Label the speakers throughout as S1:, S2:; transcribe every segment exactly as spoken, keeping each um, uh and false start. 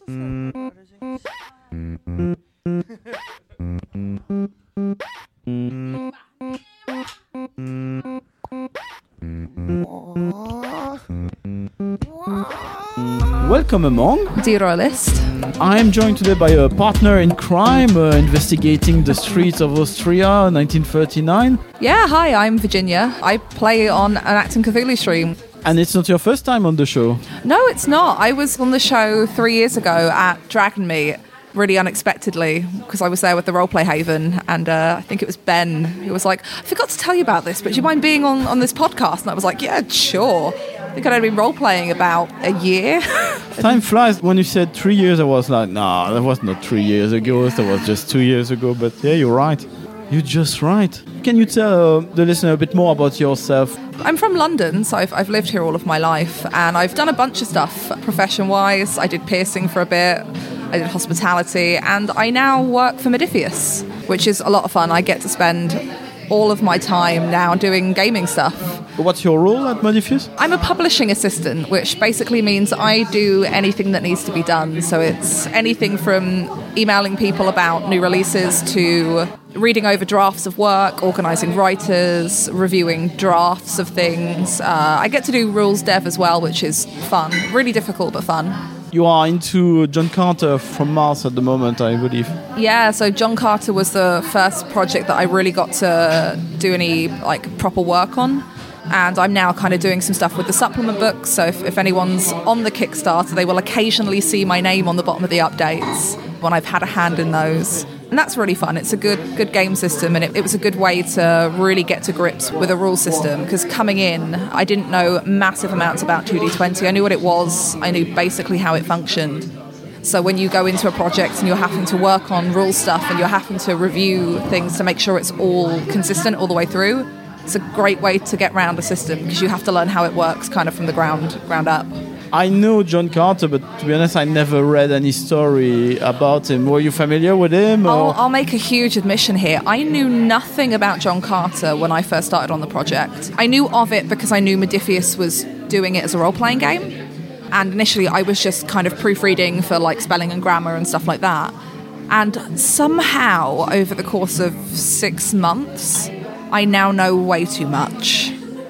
S1: Welcome among
S2: Dear Royalist.
S1: I am joined today by a partner in crime uh, investigating the streets of Austria, nineteen thirty-nine.
S2: Yeah, hi, I'm Virginia. I play on an Acting Cthulhu stream.
S1: And it's not your first time on the show.
S2: No, it's not. I was on the show three years ago at Dragon Meet, really unexpectedly, because I was there with the Roleplay Haven, and uh, I think it was Ben who was like, I forgot to tell you about this, but do you mind being on, on this podcast? And I was like, yeah, sure. I think I'd only been role-playing about a year.
S1: Time flies. When you said three years, I was like, nah, that was not three years ago. That was just two years ago. But yeah, you're right. You're just right. Can you tell uh, the listener a bit more about yourself?
S2: I'm from London, so I've, I've lived here all of my life, and I've done a bunch of stuff profession-wise. I did piercing for a bit. I did hospitality, and I now work for Modiphius, which is a lot of fun. I get to spend all of my time now doing gaming stuff.
S1: What's your role at Modiphius?
S2: I'm a publishing assistant, which basically means I do anything that needs to be done. So it's anything from emailing people about new releases to reading over drafts of work, organising writers, reviewing drafts of things. Uh, I get to do rules dev as well, which is fun. Really difficult, but fun.
S1: You are into John Carter from Mars at the moment, I believe.
S2: Yeah, so John Carter was the first project that I really got to do any like proper work on. And I'm now kind of doing some stuff with the supplement books. So if, if anyone's on the Kickstarter, they will occasionally see my name on the bottom of the updates when I've had a hand in those. And that's really fun. It's a good good game system, and it, it was a good way to really get to grips with a rule system, because coming in, I didn't know massive amounts about two D twenty. I knew what it was. I knew basically how it functioned. So when you go into a project and you're having to work on rule stuff and you're having to review things to make sure it's all consistent all the way through, it's a great way to get around a system, because you have to learn how it works kind of from the ground ground up.
S1: I know John Carter, but to be honest, I never read any story about him. Were you familiar with him?
S2: I'll, I'll make a huge admission here. I knew nothing about John Carter when I first started on the project. I knew of it because I knew Modiphius was doing it as a role-playing game. And initially, I was just kind of proofreading for like spelling and grammar and stuff like that. And somehow, over the course of six months, I now know way too much.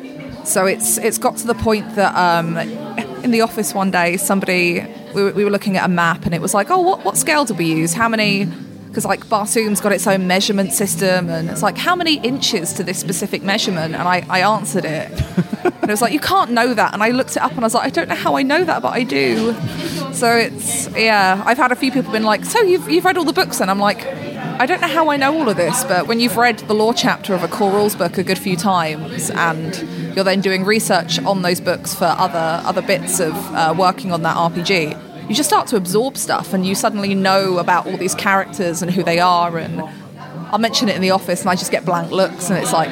S2: So it's it's got to the point that um, in the office one day, somebody, we were, we were looking at a map, and it was like, oh, what, what scale do we use? How many, because like Barsoom's got its own measurement system, and it's like, how many inches to this specific measurement? And I, I answered it. And it was like, you can't know that. And I looked it up, and I was like, I don't know how I know that, but I do. So it's, yeah, I've had a few people been like, so you've, you've read all the books? And I'm like, I don't know how I know all of this, but when you've read the lore chapter of a core rules book a good few times, and you're then doing research on those books for other other bits of uh, working on that R P G, you just start to absorb stuff, and you suddenly know about all these characters and who they are. And I'll mention it in the office, and I just get blank looks, and it's like,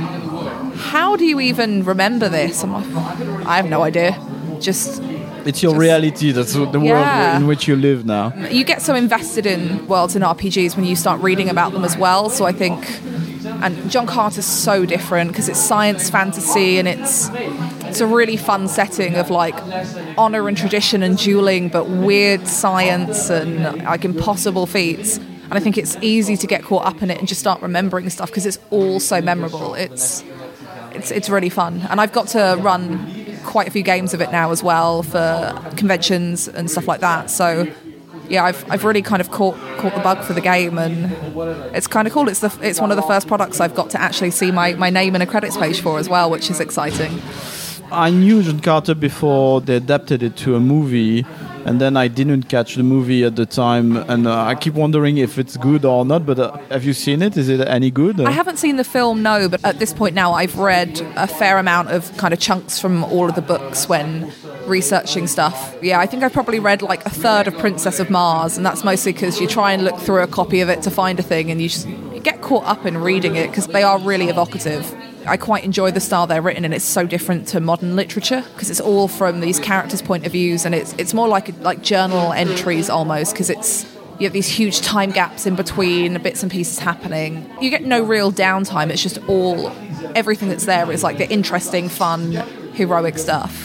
S2: how do you even remember this? I'm like, I have no idea. Just...
S1: It's your
S2: Just,
S1: reality, that's the
S2: yeah.
S1: world in which you live now.
S2: You get so invested in worlds and R P Gs when you start reading about them as well. So I think, and John Carter's so different because it's science fantasy, and it's it's a really fun setting of like honor and tradition and dueling, but weird science and like impossible feats. And I think it's easy to get caught up in it and just start remembering stuff because it's all so memorable. It's it's it's really fun, and I've got to run quite a few games of it now as well for conventions and stuff like that. So yeah, I've I've really kind of caught caught the bug for the game, and it's kind of cool. It's the it's one of the first products I've got to actually see my, my name in a credits page for as well, which is exciting.
S1: I knew John Carter before they adapted it to a movie, and then I didn't catch the movie at the time, and uh, I keep wondering if it's good or not, but uh, have you seen it? Is it any good?
S2: I haven't seen the film, no, but at this point now I've read a fair amount of kind of chunks from all of the books when researching stuff. Yeah, I think I've probably read like a third of Princess of Mars, and that's mostly because you try and look through a copy of it to find a thing, and you just you get caught up in reading it because they are really evocative. I quite enjoy the style they're written in. It's so different to modern literature because it's all from these characters' point of views, and it's it's more like like journal entries almost, because it's you have these huge time gaps in between bits and pieces happening. You get no real downtime. It's just all everything that's there is like the interesting, fun, heroic stuff.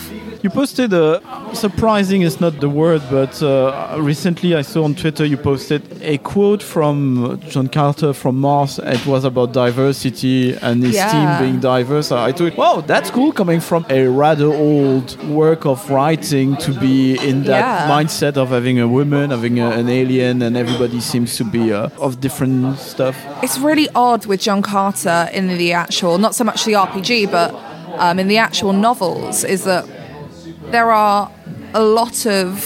S1: You posted a surprising is not the word, but uh, recently I saw on Twitter you posted a quote from John Carter from Mars. It was about diversity and his
S2: Yeah.
S1: team being diverse. I thought, wow, that's cool coming from a rather old work of writing to be in that
S2: Yeah.
S1: mindset of having a woman, having a, an alien, and everybody seems to be uh, of different stuff.
S2: It's really odd with John Carter in the actual, not so much the R P G, but um, in the actual novels, is that there are a lot of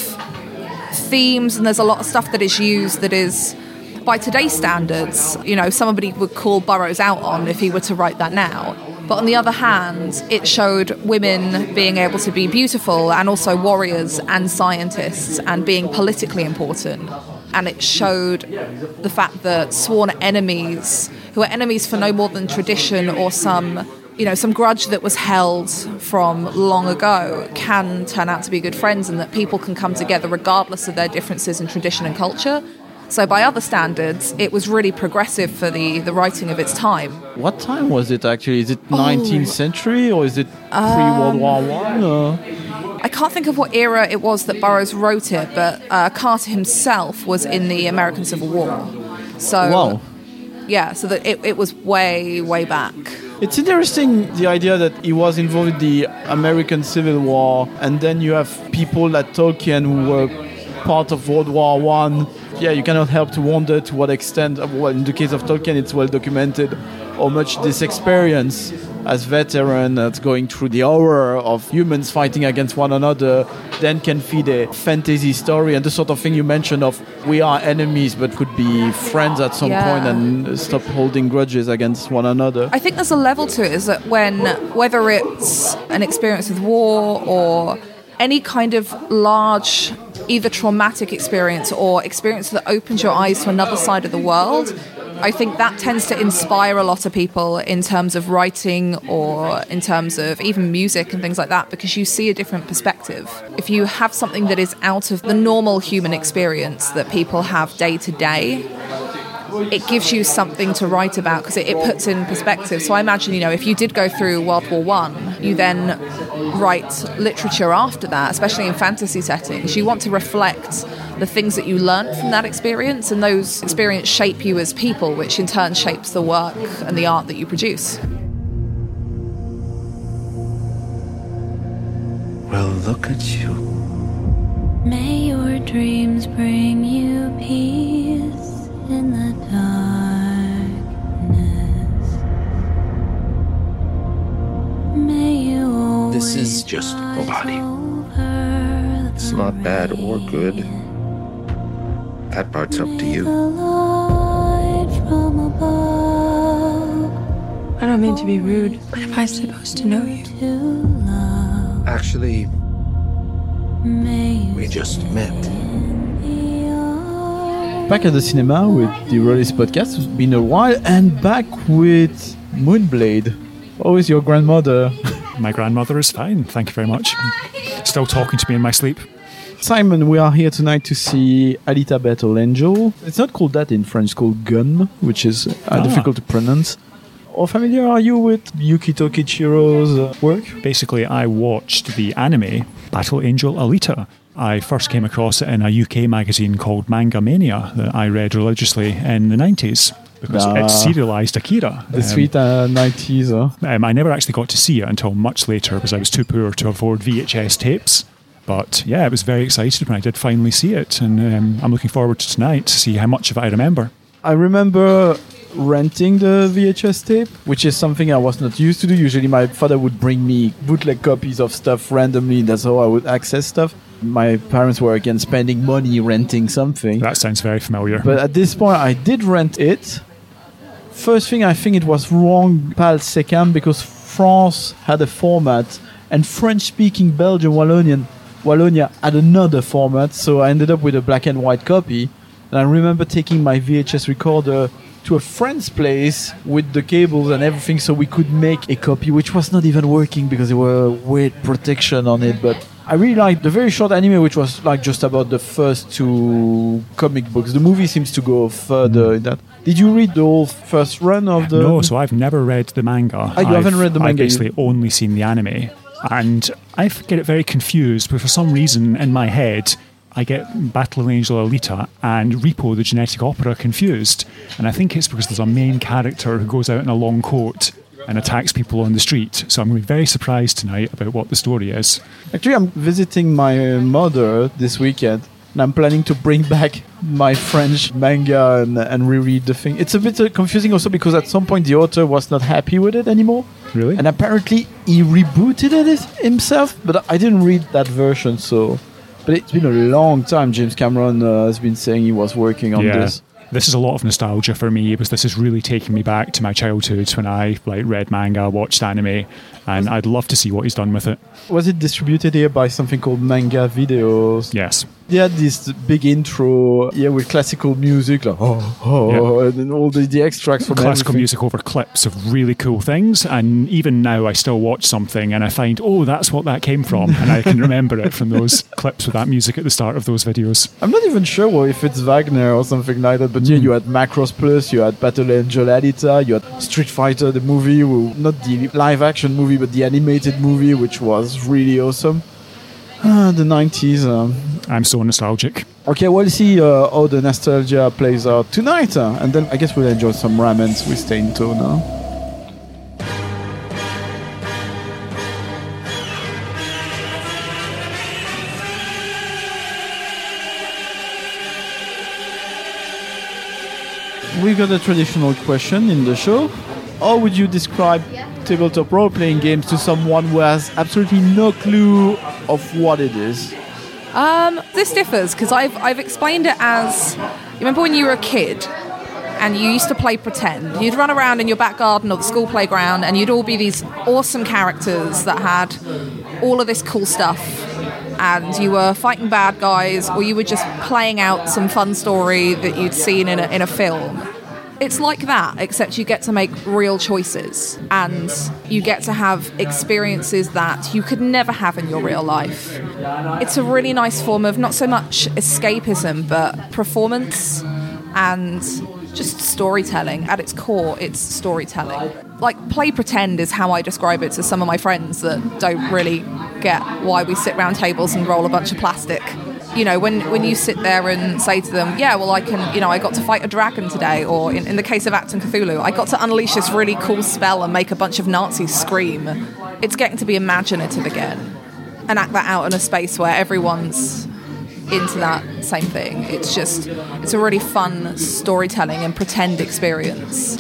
S2: themes and there's a lot of stuff that is used that is, by today's standards, you know, somebody would call Burroughs out on if he were to write that now. But on the other hand, it showed women being able to be beautiful and also warriors and scientists and being politically important. And it showed the fact that sworn enemies, who are enemies for no more than tradition or some, you know, some grudge that was held from long ago, can turn out to be good friends, and that people can come together regardless of their differences in tradition and culture. So by other standards, it was really progressive for the, the writing of its time.
S1: What time was it actually? Is it nineteenth century or is it pre-World
S2: Um,
S1: War One? Or?
S2: I can't think of what era it was that Burroughs wrote it, but uh, Carter himself was in the American Civil War. So,
S1: Wow.
S2: yeah, so that it, it was way, way back.
S1: It's interesting, the idea that he was involved in the American Civil War, and then you have people like Tolkien who were part of World War One. Yeah, you cannot help to wonder to what extent, well, in the case of Tolkien, it's well documented how much this experience as veteran that's going through the horror of humans fighting against one another then can feed a fantasy story and the sort of thing you mentioned of we are enemies but could be friends at some
S2: Yeah.
S1: point and stop holding grudges against one another.
S2: I think there's a level to it, is that when, whether it's an experience with war or any kind of large, either traumatic experience or experience that opens your eyes to another side of the world, I think that tends to inspire a lot of people in terms of writing or in terms of even music and things like that, because you see a different perspective. If you have something that is out of the normal human experience that people have day to day, it gives you something to write about because it, it puts in perspective. So I imagine, you know, if you did go through World War One, you then write literature after that, especially in fantasy settings. You want to reflect the things that you learned from that experience, and those experiences shape you as people, which in turn shapes the work and the art that you produce.
S3: Well, look at you.
S4: May your dreams bring you peace in the darkness. May you always
S3: This is just a body.
S4: over
S3: It's not bad or good. That part's up to
S4: the
S3: you.
S4: light from above
S5: I don't mean to be rude. But am I supposed to know you?
S4: to love.
S3: Actually,
S4: May you
S3: we just met.
S4: be all
S1: Back at the cinema with the Rollis podcast. It's been a while, and back with Moonblade. How is your grandmother?
S6: My grandmother is fine, thank you very much. Still talking to me in my sleep.
S1: Simon, we are here tonight to see Alita Battle Angel. It's not called that in French, it's called Gun, which is uh,
S6: Ah.
S1: difficult to pronounce. How familiar are you with Yukito Kichiro's uh, work?
S6: Basically, I watched the anime Battle Angel Alita. I first came across it in a U K magazine called Manga Mania that I read religiously in the nineties because
S1: Ah.
S6: it serialised Akira.
S1: The
S6: Um,
S1: sweet uh, nineties, huh?
S6: Um, I never actually got to see it until much later because I was too poor to afford V H S tapes. But yeah, I was very excited when I did finally see it, and um, I'm looking forward to tonight to see how much of it I remember.
S1: I remember renting the V H S tape, which is something I was not used to do. Usually my father would bring me bootleg copies of stuff randomly. That's how I would access stuff. My parents were again spending money renting something.
S6: That sounds very familiar.
S1: But at this point, I did rent it. First thing, I think it was wrong P A L SECAM because France had a format and French-speaking Belgium, Wallonian, Wallonia had another format. So I ended up with a black and white copy. And I remember taking my V H S recorder to a friend's place with the cables and everything so we could make a copy, which was not even working because there were weird protection on it. But I really liked the very short anime, which was like just about the first two comic books. The movie seems to go further in that. Did you read the whole first run of the...
S6: No, so I've never read the manga.
S1: Ah, you
S6: I've,
S1: haven't read the manga,
S6: I've basically only seen the anime. And I get it very confused, but for some reason in my head, I get Battle Angel Alita and Repo the Genetic Opera confused. And I think it's because there's a main character who goes out in a long coat and attacks people on the street. So I'm going to be very surprised tonight about what the story is.
S1: Actually, I'm visiting my mother this weekend, and I'm planning to bring back my French manga and, and reread the thing. It's a bit uh, confusing also because at some point the author was not happy with it anymore.
S6: Really?
S1: And apparently he rebooted it himself, but I didn't read that version, so... But it's been a long time James Cameron uh, has been saying he was working on
S6: Yeah.
S1: this.
S6: This is a lot of nostalgia for me because this is really taking me back to my childhood when I like read manga, watched anime, and I'd love to see what he's done with it.
S1: Was it distributed here by something called Manga Videos?
S6: Yes.
S1: They had this big intro, yeah, with classical music, like oh, oh, and then all the, the extracts from
S6: Classical
S1: everything.
S6: music over clips of really cool things, and even now I still watch something and I find, oh, that's what that came from, and I can remember it from those clips with that music at the start of those videos.
S1: I'm not even sure well, if it's Wagner or something like that, but yeah, you had Macross Plus, you had Battle Angel Alita, you had Street Fighter, the movie, well, not the live action movie, but the animated movie, which was really awesome. Ah, the nineties. Um.
S6: I'm so nostalgic.
S1: Okay, we'll see uh, how the nostalgia plays out tonight, uh, and then I guess we'll enjoy some ramens with Steinto now. We got a traditional question in the show. How would you describe tabletop role-playing games to someone who has absolutely no clue of what it is?
S2: Um, this differs because I've I've explained it as, you remember when you were a kid and you used to play pretend? You'd run around in your back garden or the school playground and you'd all be these awesome characters that had all of this cool stuff, and you were fighting bad guys or you were just playing out some fun story that you'd seen in a, in a film. It's like that, except you get to make real choices and you get to have experiences that you could never have in your real life. It's a really nice form of not so much escapism, but performance and just storytelling. At its core, it's storytelling. Like, play pretend is how I describe it to some of my friends that don't really get why we sit round tables and roll a bunch of plastic. You know, when, when you sit there and say to them, yeah, well, I can, you know, I got to fight a dragon today, or in, in the case of Acton Cthulhu, I got to unleash this really cool spell and make a bunch of Nazis scream. It's getting to be imaginative again and act that out in a space where everyone's into that same thing. It's just, it's a really fun storytelling and pretend experience.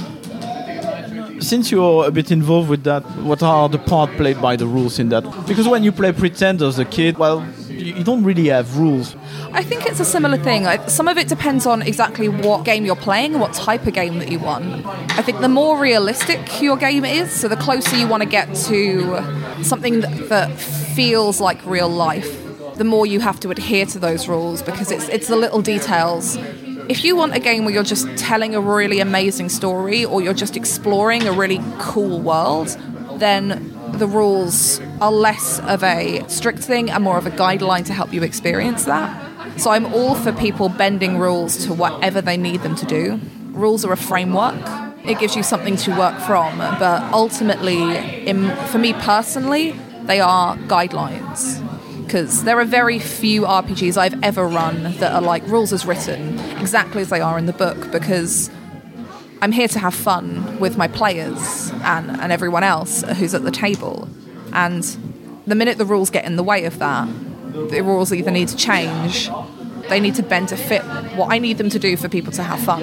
S1: Since you're a bit involved with that, what are the part played by the rules in that? Because when you play pretend as a kid, well, you, you don't really have rules.
S2: I think it's a similar thing. I, some of it depends on exactly what game you're playing and what type of game that you want. I think the more realistic your game is, so the closer you want to get to something that, that feels like real life, the more you have to adhere to those rules, because it's it's the little details. If you want a game where you're just telling a really amazing story or you're just exploring a really cool world, then the rules are less of a strict thing and more of a guideline to help you experience that. So I'm all for people bending rules to whatever they need them to do. Rules are a framework. It gives you something to work from, but ultimately, in, for me personally, they are guidelines. Because there are very few R P Gs I've ever run that are like rules as written, exactly as they are in the book, because I'm here to have fun with my players and, and everyone else who's at the table. And the minute the rules get in the way of that, the rules either need to change, they need to bend to fit what I need them to do for people to have fun.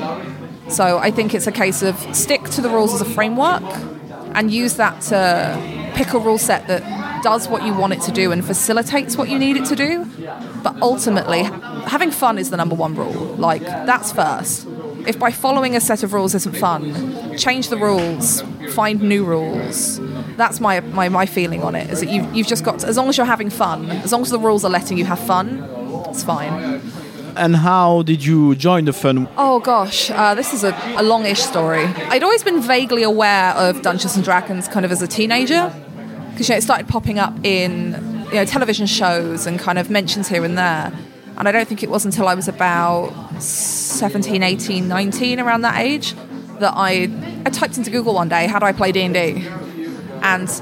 S2: So I think it's a case of stick to the rules as a framework and use that to pick a rule set that does what you want it to do and facilitates what you need it to do. But ultimately, having fun is the number one rule. Like, that's first. If by following a set of rules isn't fun, change the rules, find new rules. That's my my, my feeling on it, is that you've, you've just got to, as long as you're having fun, as long as the rules are letting you have fun, it's fine.
S1: And how did you join the fun?
S2: Oh gosh, uh, this is a, a longish story. I'd always been vaguely aware of Dungeons and Dragons kind of as a teenager, because you know, it started popping up in you know television shows and kind of mentions here and there. And I don't think it was until I was about seventeen, eighteen, nineteen, around that age, that I, I typed into Google one day, how do I play D and D? And of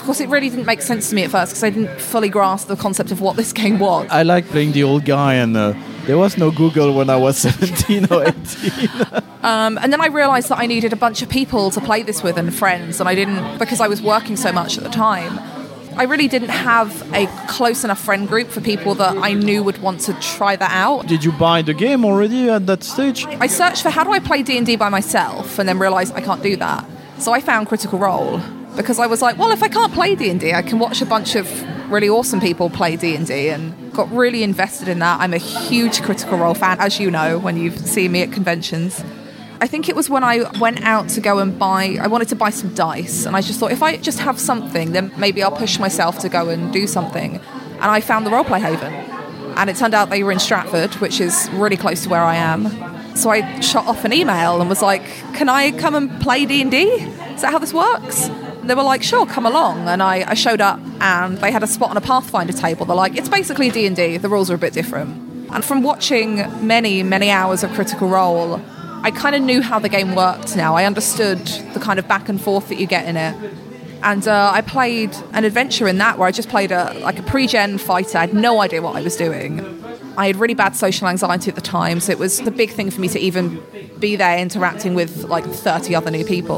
S2: course, it really didn't make sense to me at first because I didn't fully grasp the concept of what this game was.
S1: I like playing the old guy, and uh, there was no Google when I was seventeen or eighteen.
S2: Um, and then I realised that I needed a bunch of people to play this with and friends, and I didn't, because I was working so much at the time, I really didn't have a close enough friend group for people that I knew would want to try that out.
S1: Did you buy the game already at that stage?
S2: I searched for how do I play D and D by myself, and then realised I can't do that. So I found Critical Role, because I was like, well, if I can't play D and D, I can watch a bunch of really awesome people play D and D, and got really invested in that. I'm a huge Critical Role fan, as you know, when you've seen me at conventions. I think it was when I went out to go and buy, I wanted to buy some dice, and I just thought, if I just have something, then maybe I'll push myself to go and do something. And I found the Roleplay Haven, and it turned out they were in Stratford, which is really close to where I am. So I shot off an email and was like, can I come and play D and D? Is that how this works? And they were like, sure, come along. And I, I showed up, and they had a spot on a Pathfinder table. They're like, it's basically D and D, the rules are a bit different. And from watching many, many hours of Critical Role, I kind of knew how the game worked now. I understood the kind of back and forth that you get in it. And uh, I played an adventure in that where I just played a like a pre-gen fighter. I had no idea what I was doing. I had really bad social anxiety at the time, so it was the big thing for me to even be there interacting with like thirty other new people.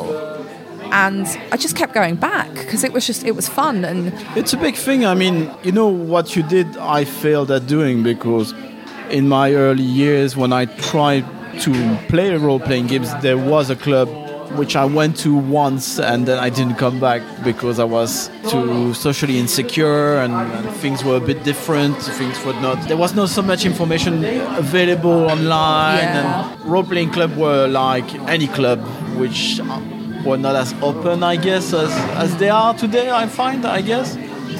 S2: And I just kept going back because it was just, it was fun. And
S1: it's a big thing. I mean, you know, what you did, I failed at doing, because in my early years when I tried to play role-playing games, there was a club which I went to once, and then I didn't come back because I was too socially insecure, and, and things were a bit different. Things were not. There was not so much information available online,
S2: Yeah.
S1: and role-playing club were like any club, which were not as open, I guess, as as they are today. I find, I guess.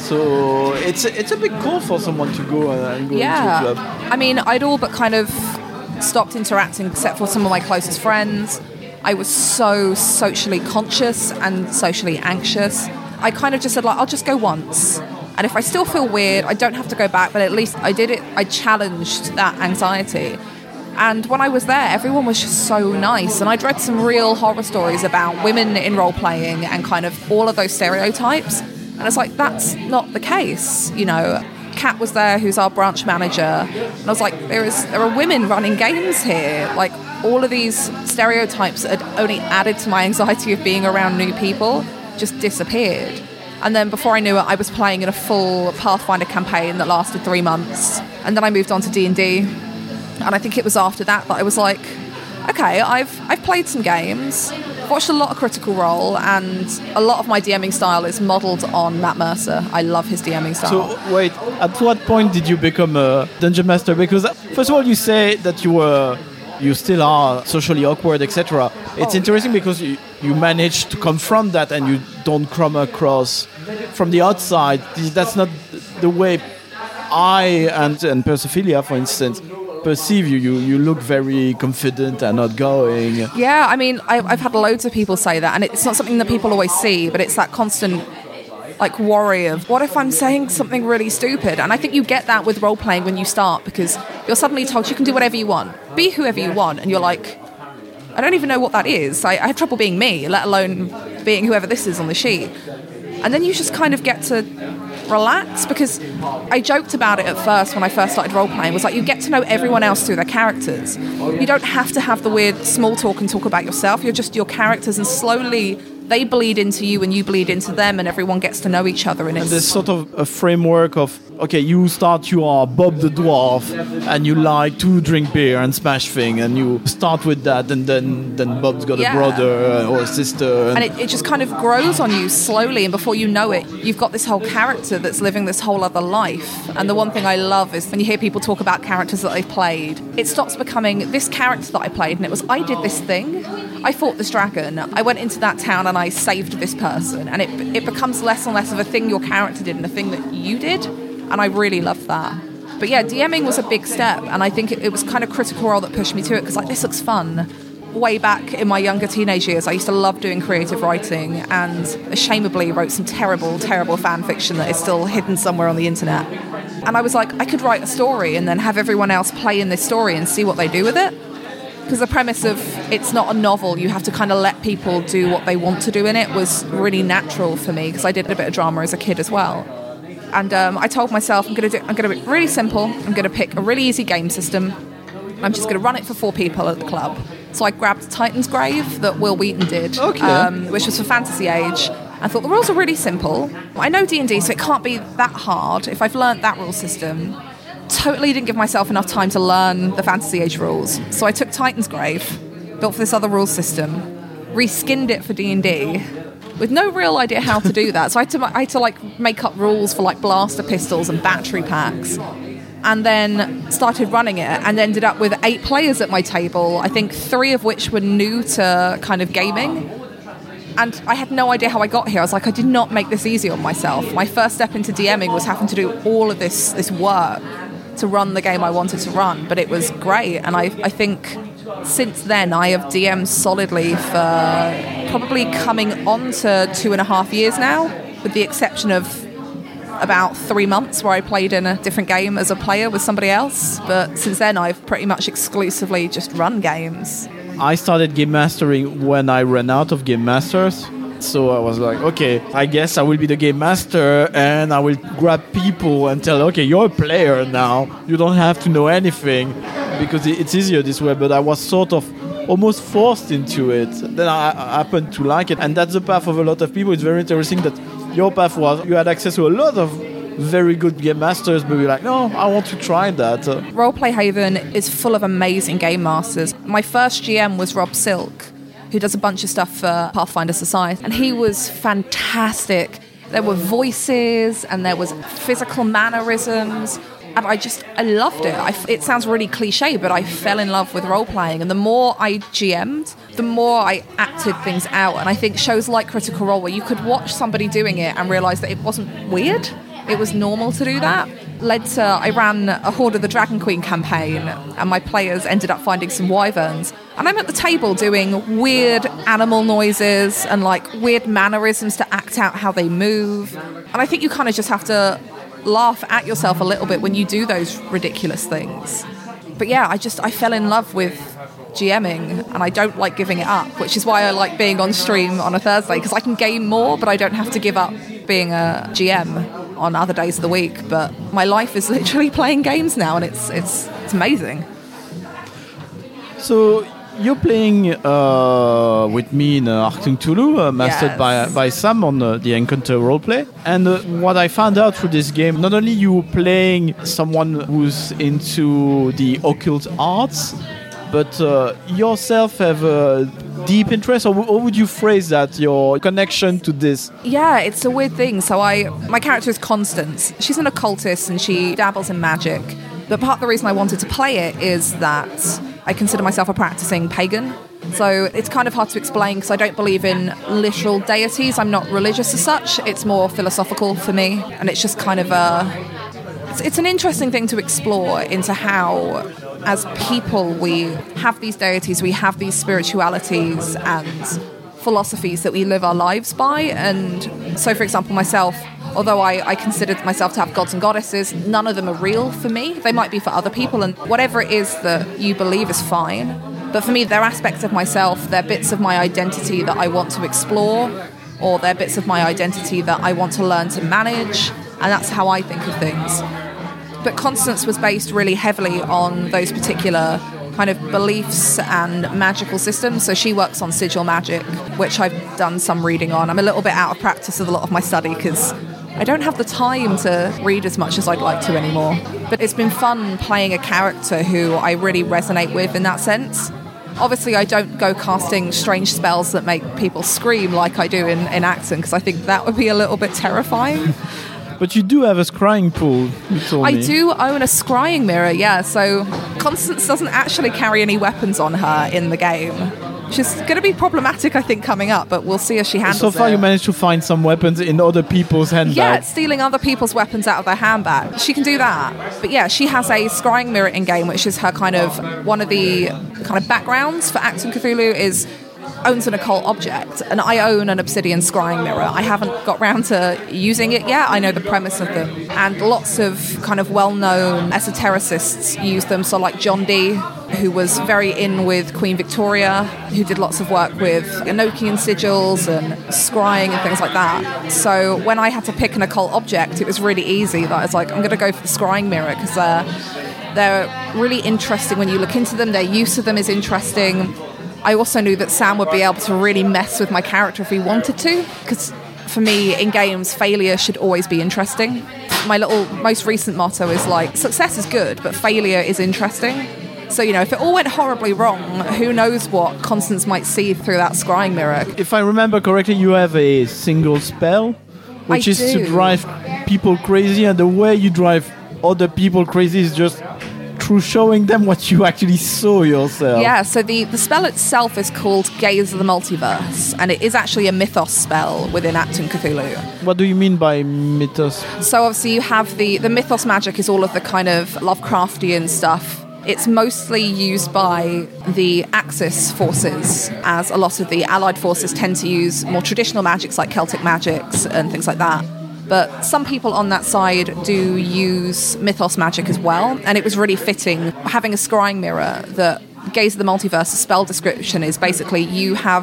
S1: So it's a, it's a big call for someone to go and go
S2: yeah,
S1: into a club.
S2: I mean, I'd all but kind of stopped interacting except for some of my closest friends. I was so socially conscious and socially anxious. I kind of just said, like, I'll just go once. And if I still feel weird, I don't have to go back, but at least I did it. I challenged that anxiety. And when I was there, everyone was just so nice. And I'd read some real horror stories about women in role-playing and kind of all of those stereotypes. And it's like, that's not the case, you know. Kat was there, who's our branch manager, and I was like, there is there are women running games here. Like, all of these stereotypes that had only added to my anxiety of being around new people just disappeared. And then before I knew it, I was playing in a full Pathfinder campaign that lasted three months. And then I moved on to D and D. And I think it was after that that I was like, okay, I've I've played some games, watched a lot of Critical Role, and a lot of my DMing style is modelled on Matt Mercer. I love his DMing style.
S1: So wait, at what point did you become a dungeon master? Because first of all, you say that you were, you still are socially awkward, et cetera. It's
S2: Oh,
S1: interesting
S2: yeah.
S1: because you, you managed to confront that, and you don't come across from the outside. That's not the way I and and Persophilia, for instance, perceive you. You you look very confident and outgoing.
S2: Yeah, I mean, I, I've had loads of people say that, and it's not something that people always see, but it's that constant, like, worry of, what if I'm saying something really stupid? And I think you get that with role-playing when you start, because you're suddenly told you can do whatever you want, be whoever you want, and you're like, I don't even know what that is. I, I have trouble being me, let alone being whoever this is on the sheet. And then you just kind of get to relax, because I joked about it at first when I first started role-playing, was like, you get to know everyone else through their characters. You don't have to have the weird small talk and talk about yourself. You're just your characters, and slowly they bleed into you and you bleed into them, and everyone gets to know each other. And,
S1: And
S2: it's
S1: there's sort of a framework of, okay, you start, you are Bob the Dwarf, and you like to drink beer and smash things, and you start with that, and then, then Bob's got
S2: Yeah.
S1: a brother or a sister.
S2: and it, it just kind of grows on you slowly, and before you know it, you've got this whole character that's living this whole other life. And the one thing I love is when you hear people talk about characters that they've played, it stops becoming this character that I played, and it was, I did this thing, I fought this dragon, I went into that town and I saved this person, and it it becomes less and less of a thing your character did and a thing that you did, and I really love that. But yeah, DMing was a big step, and I think it, it was kind of Critical Role that pushed me to it, because like, this looks fun. Way back in my younger teenage years, I used to love doing creative writing, and ashamedly wrote some terrible, terrible fan fiction that is still hidden somewhere on the internet. And I was like, I could write a story and then have everyone else play in this story and see what they do with it. because the premise of it's not a novel, you have to kind of let people do what they want to do in it, was really natural for me, because I did a bit of drama as a kid as well. And um, I told myself, I'm going to do, I'm going to be really simple. I'm going to pick a really easy game system. I'm just going to run it for four people at the club. So I grabbed Titan's Grave that Will Wheaton did,
S1: okay.
S2: um, which was for Fantasy Age. I thought the rules are really simple. I know D and D, so it can't be that hard if I've learnt that rule system. Totally didn't give myself enough time to learn the Fantasy Age rules. So I took Titan's Grave, built for this other rule system, reskinned it for D and D, with no real idea how to do that. So I had to, I had to like make up rules for like blaster pistols and battery packs. And then started running it and ended up with eight players at my table, I think three of which were new to kind of gaming. And I had no idea how I got here. I was like, I did not make this easy on myself. My first step into DMing was having to do all of this this work to run the game I wanted to run. But it was great. And I, I think since then I have D M'd solidly for probably coming on to two and a half years now, with the exception of about three months where I played in a different game as a player with somebody else. But since then, I've pretty much exclusively just run games.
S1: I started game mastering when I ran out of game masters. So I was like, okay, I guess I will be the game master and I will grab people and tell, okay, you're a player now. You don't have to know anything, because it's easier this way. But I was sort of almost forced into it. Then I, I happened to like it. And that's the path of a lot of people. It's very interesting that your path was you had access to a lot of very good game masters, but you're like, no, I want to try that.
S2: Roleplay Haven is full of amazing game masters. My first G M was Rob Silk, who does a bunch of stuff for Pathfinder Society, and he was fantastic. There were voices and there was physical mannerisms, and I just, I loved it. I, it sounds really cliche, but I fell in love with role-playing, and the more I G M'd, the more I acted things out. And I think shows like Critical Role, where you could watch somebody doing it and realise that it wasn't weird, it was normal to do that, led to, I ran a Horde of the Dragon Queen campaign, and my players ended up finding some wyverns. And I'm at the table doing weird animal noises and like weird mannerisms to act out how they move. And I think you kind of just have to laugh at yourself a little bit when you do those ridiculous things. But yeah, I just, I fell in love with GMing, and I don't like giving it up, which is why I like being on stream on a Thursday, because I can game more, but I don't have to give up being a G M on other days of the week. But my life is literally playing games now, and it's it's it's amazing.
S1: So you're playing uh, with me in uh, Achtung Cthulhu, uh, mastered
S2: Yes.
S1: by by Sam on uh, the Encounter roleplay. And uh, what I found out through this game, not only you playing someone who's into the occult arts, but uh, yourself have a deep interest, or, w- or would you phrase that, your connection to this?
S2: Yeah, it's a weird thing. So I, my character is Constance. She's an occultist and she dabbles in magic. But part of the reason I wanted to play it is that I consider myself a practicing pagan. So it's kind of hard to explain, because I don't believe in literal deities. I'm not religious as such. It's more philosophical for me. And it's just kind of a... It's, it's an interesting thing to explore into how, as people, we have these deities, we have these spiritualities and philosophies that we live our lives by. And so, for example, myself, although I, I considered myself to have gods and goddesses, none of them are real for me. They might be for other people, and whatever it is that you believe is fine. But for me, they're aspects of myself, they're bits of my identity that I want to explore, or they're bits of my identity that I want to learn to manage, and that's how I think of things. But Constance was based really heavily on those particular kind of beliefs and magical systems. So she works on sigil magic, which I've done some reading on. I'm a little bit out of practice with a lot of my study because I don't have the time to read as much as I'd like to anymore. But it's been fun playing a character who I really resonate with in that sense. Obviously, I don't go casting strange spells that make people scream like I do in, in Acton, because I think that would be a little bit terrifying.
S1: But you do have a scrying pool, you told
S2: I
S1: me.
S2: do own a scrying mirror, yeah. So Constance doesn't actually carry any weapons on her in the game. She's going to be problematic, I think, coming up, but we'll see as she handles it.
S1: So far,
S2: it.
S1: you managed to find some weapons in other people's handbags.
S2: Yeah, stealing other people's weapons out of their handbag. She can do that. But yeah, she has a scrying mirror in-game, which is her kind of, one of the kind of backgrounds for Achtung Cthulhu is owns an occult object, and I own an obsidian scrying mirror. I haven't got round to using it yet. I know the premise of them, and lots of kind of well-known esotericists use them. So like John Dee who was very in with Queen Victoria, who did lots of work with Enochian sigils and scrying and things like that. So when I had to pick an occult object, it was really easy. That I was like, I'm going to go for the scrying mirror because uh, they're really interesting when you look into them. Their use of them is interesting. I also knew that Sam would be able to really mess with my character if he wanted to, because for me, in games, failure should always be interesting. My little most recent motto is like, success is good, but failure is interesting. So, you know, if it all went horribly wrong, who knows what Constance might see through that scrying mirror.
S1: If I remember correctly, you have a single spell, which
S2: I
S1: is
S2: do.
S1: to drive people crazy, and the way you drive other people crazy is just through showing them what you actually saw yourself.
S2: Yeah, so the, the spell itself is called Gaze of the Multiverse, and it is actually a mythos spell within Achtung Cthulhu.
S1: What do you mean by mythos?
S2: So obviously you have the, the mythos magic is all of the kind of Lovecraftian stuff. It's mostly used by the Axis forces, as a lot of the Allied forces tend to use more traditional magics like Celtic magics and things like that. But some people on that side do use mythos magic as well, and it was really fitting having a scrying mirror. The Gaze of the Multiverse spell description is basically you have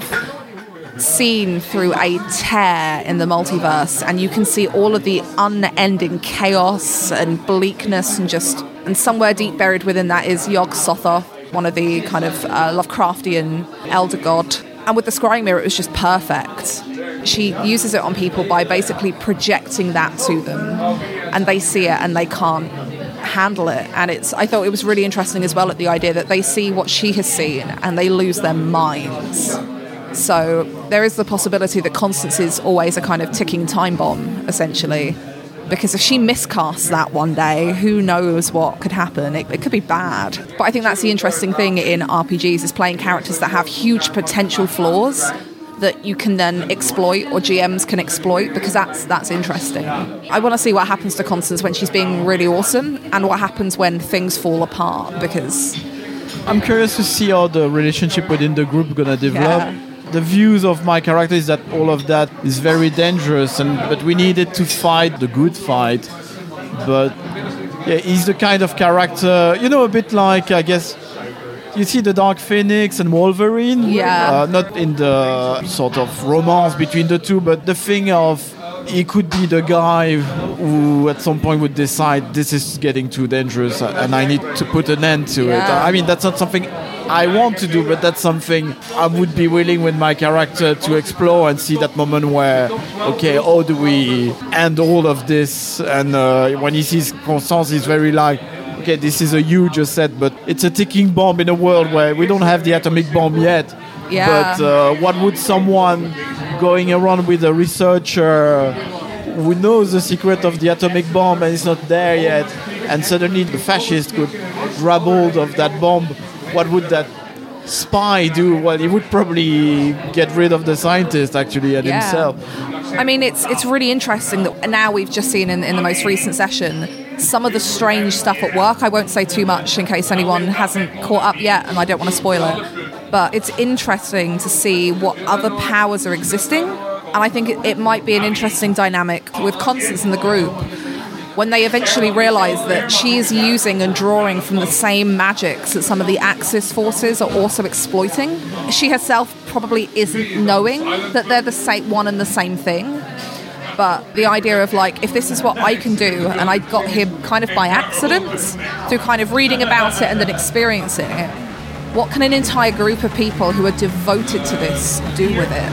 S2: seen through a tear in the multiverse, and you can see all of the unending chaos and bleakness, and just and somewhere deep buried within that is Yog-Sothoth, one of the kind of uh, Lovecraftian elder god. And with the scrying mirror, it was just perfect. She uses it on people by basically projecting that to them, and they see it and they can't handle it. And it's I thought it was really interesting as well, at the idea that they see what she has seen and they lose their minds. So there is the possibility that Constance is always a kind of ticking time bomb, essentially, because if she miscasts that one day, who knows what could happen. It, it could be bad. But I think that's the interesting thing in R P Gs, is playing characters that have huge potential flaws that you can then exploit, or G Ms can exploit, because that's that's interesting. I want to see what happens to Constance when she's being really awesome, and what happens when things fall apart, because
S1: I'm curious to see how the relationship within the group gonna develop.
S2: Yeah.
S1: The views of my character is that all of that is very dangerous, and but we needed to fight the good fight. But yeah, he's the kind of character, you know, a bit like, I guess, you see the Dark Phoenix and Wolverine.
S2: Yeah.
S1: Uh, not in the sort of romance between the two, but the thing of he could be the guy who at some point would decide this is getting too dangerous and I need to put an end to
S2: Yeah.
S1: it. I mean, that's not something I want to do, but that's something I would be willing with my character to explore and see that moment where, okay, how do we end all of this? And uh, when he sees Constance, he's very like, okay, this is a huge asset, but it's a ticking bomb in a world where we don't have the atomic bomb yet.
S2: Yeah.
S1: But uh, what would someone going around with a researcher who knows the secret of the atomic bomb and is not there yet, and suddenly the fascist could grab hold of that bomb, what would that spy do? Well, he would probably get rid of the scientist, actually, and
S2: Yeah.
S1: himself.
S2: I mean, it's it's really interesting that now we've just seen in, in the most recent session some of the strange stuff at work. I won't say too much in case anyone hasn't caught up yet, and I don't want to spoil it. But it's interesting to see what other powers are existing, and I think it, it might be an interesting dynamic with Constance in the group when they eventually realise that she is using and drawing from the same magics that some of the Axis forces are also exploiting. She herself probably isn't knowing that they're the same one and the same thing. But the idea of, like, if this is what I can do, and I got here kind of by accident, through kind of reading about it and then experiencing it, what can an entire group of people who are devoted to this do with it?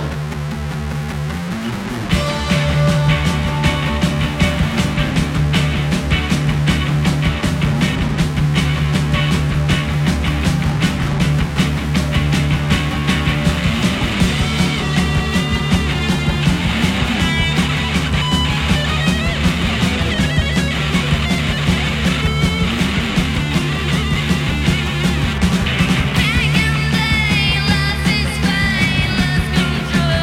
S4: Lost its way, lost control.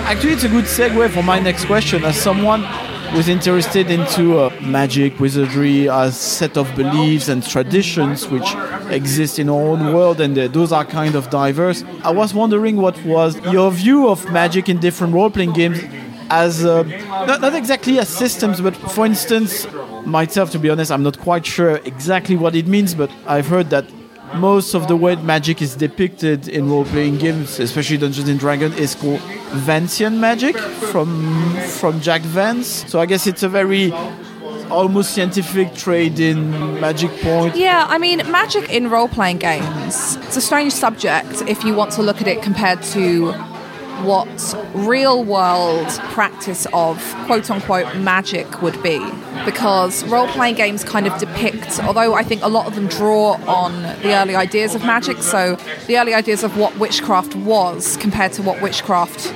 S1: Actually, it's a good segue for my next question. As someone who's interested into uh, magic, wizardry, a set of beliefs and traditions which exist in our own world, and uh, those are kind of diverse, I was wondering what was your view of magic in different role-playing games as, uh, not, not exactly as systems, but for instance, myself, to be honest, I'm not quite sure exactly what it means, but I've heard that most of the way magic is depicted in role-playing games, especially Dungeons and Dragons, is called Vancian magic from from Jack Vance. So I guess it's a very almost scientific trade in magic point.
S2: Yeah, I mean, magic in role-playing games, it's a strange subject if you want to look at it compared to what real-world practice of quote-unquote magic would be. Because role-playing games kind of depict, although I think a lot of them draw on the early ideas of magic, so the early ideas of what witchcraft was compared to what witchcraft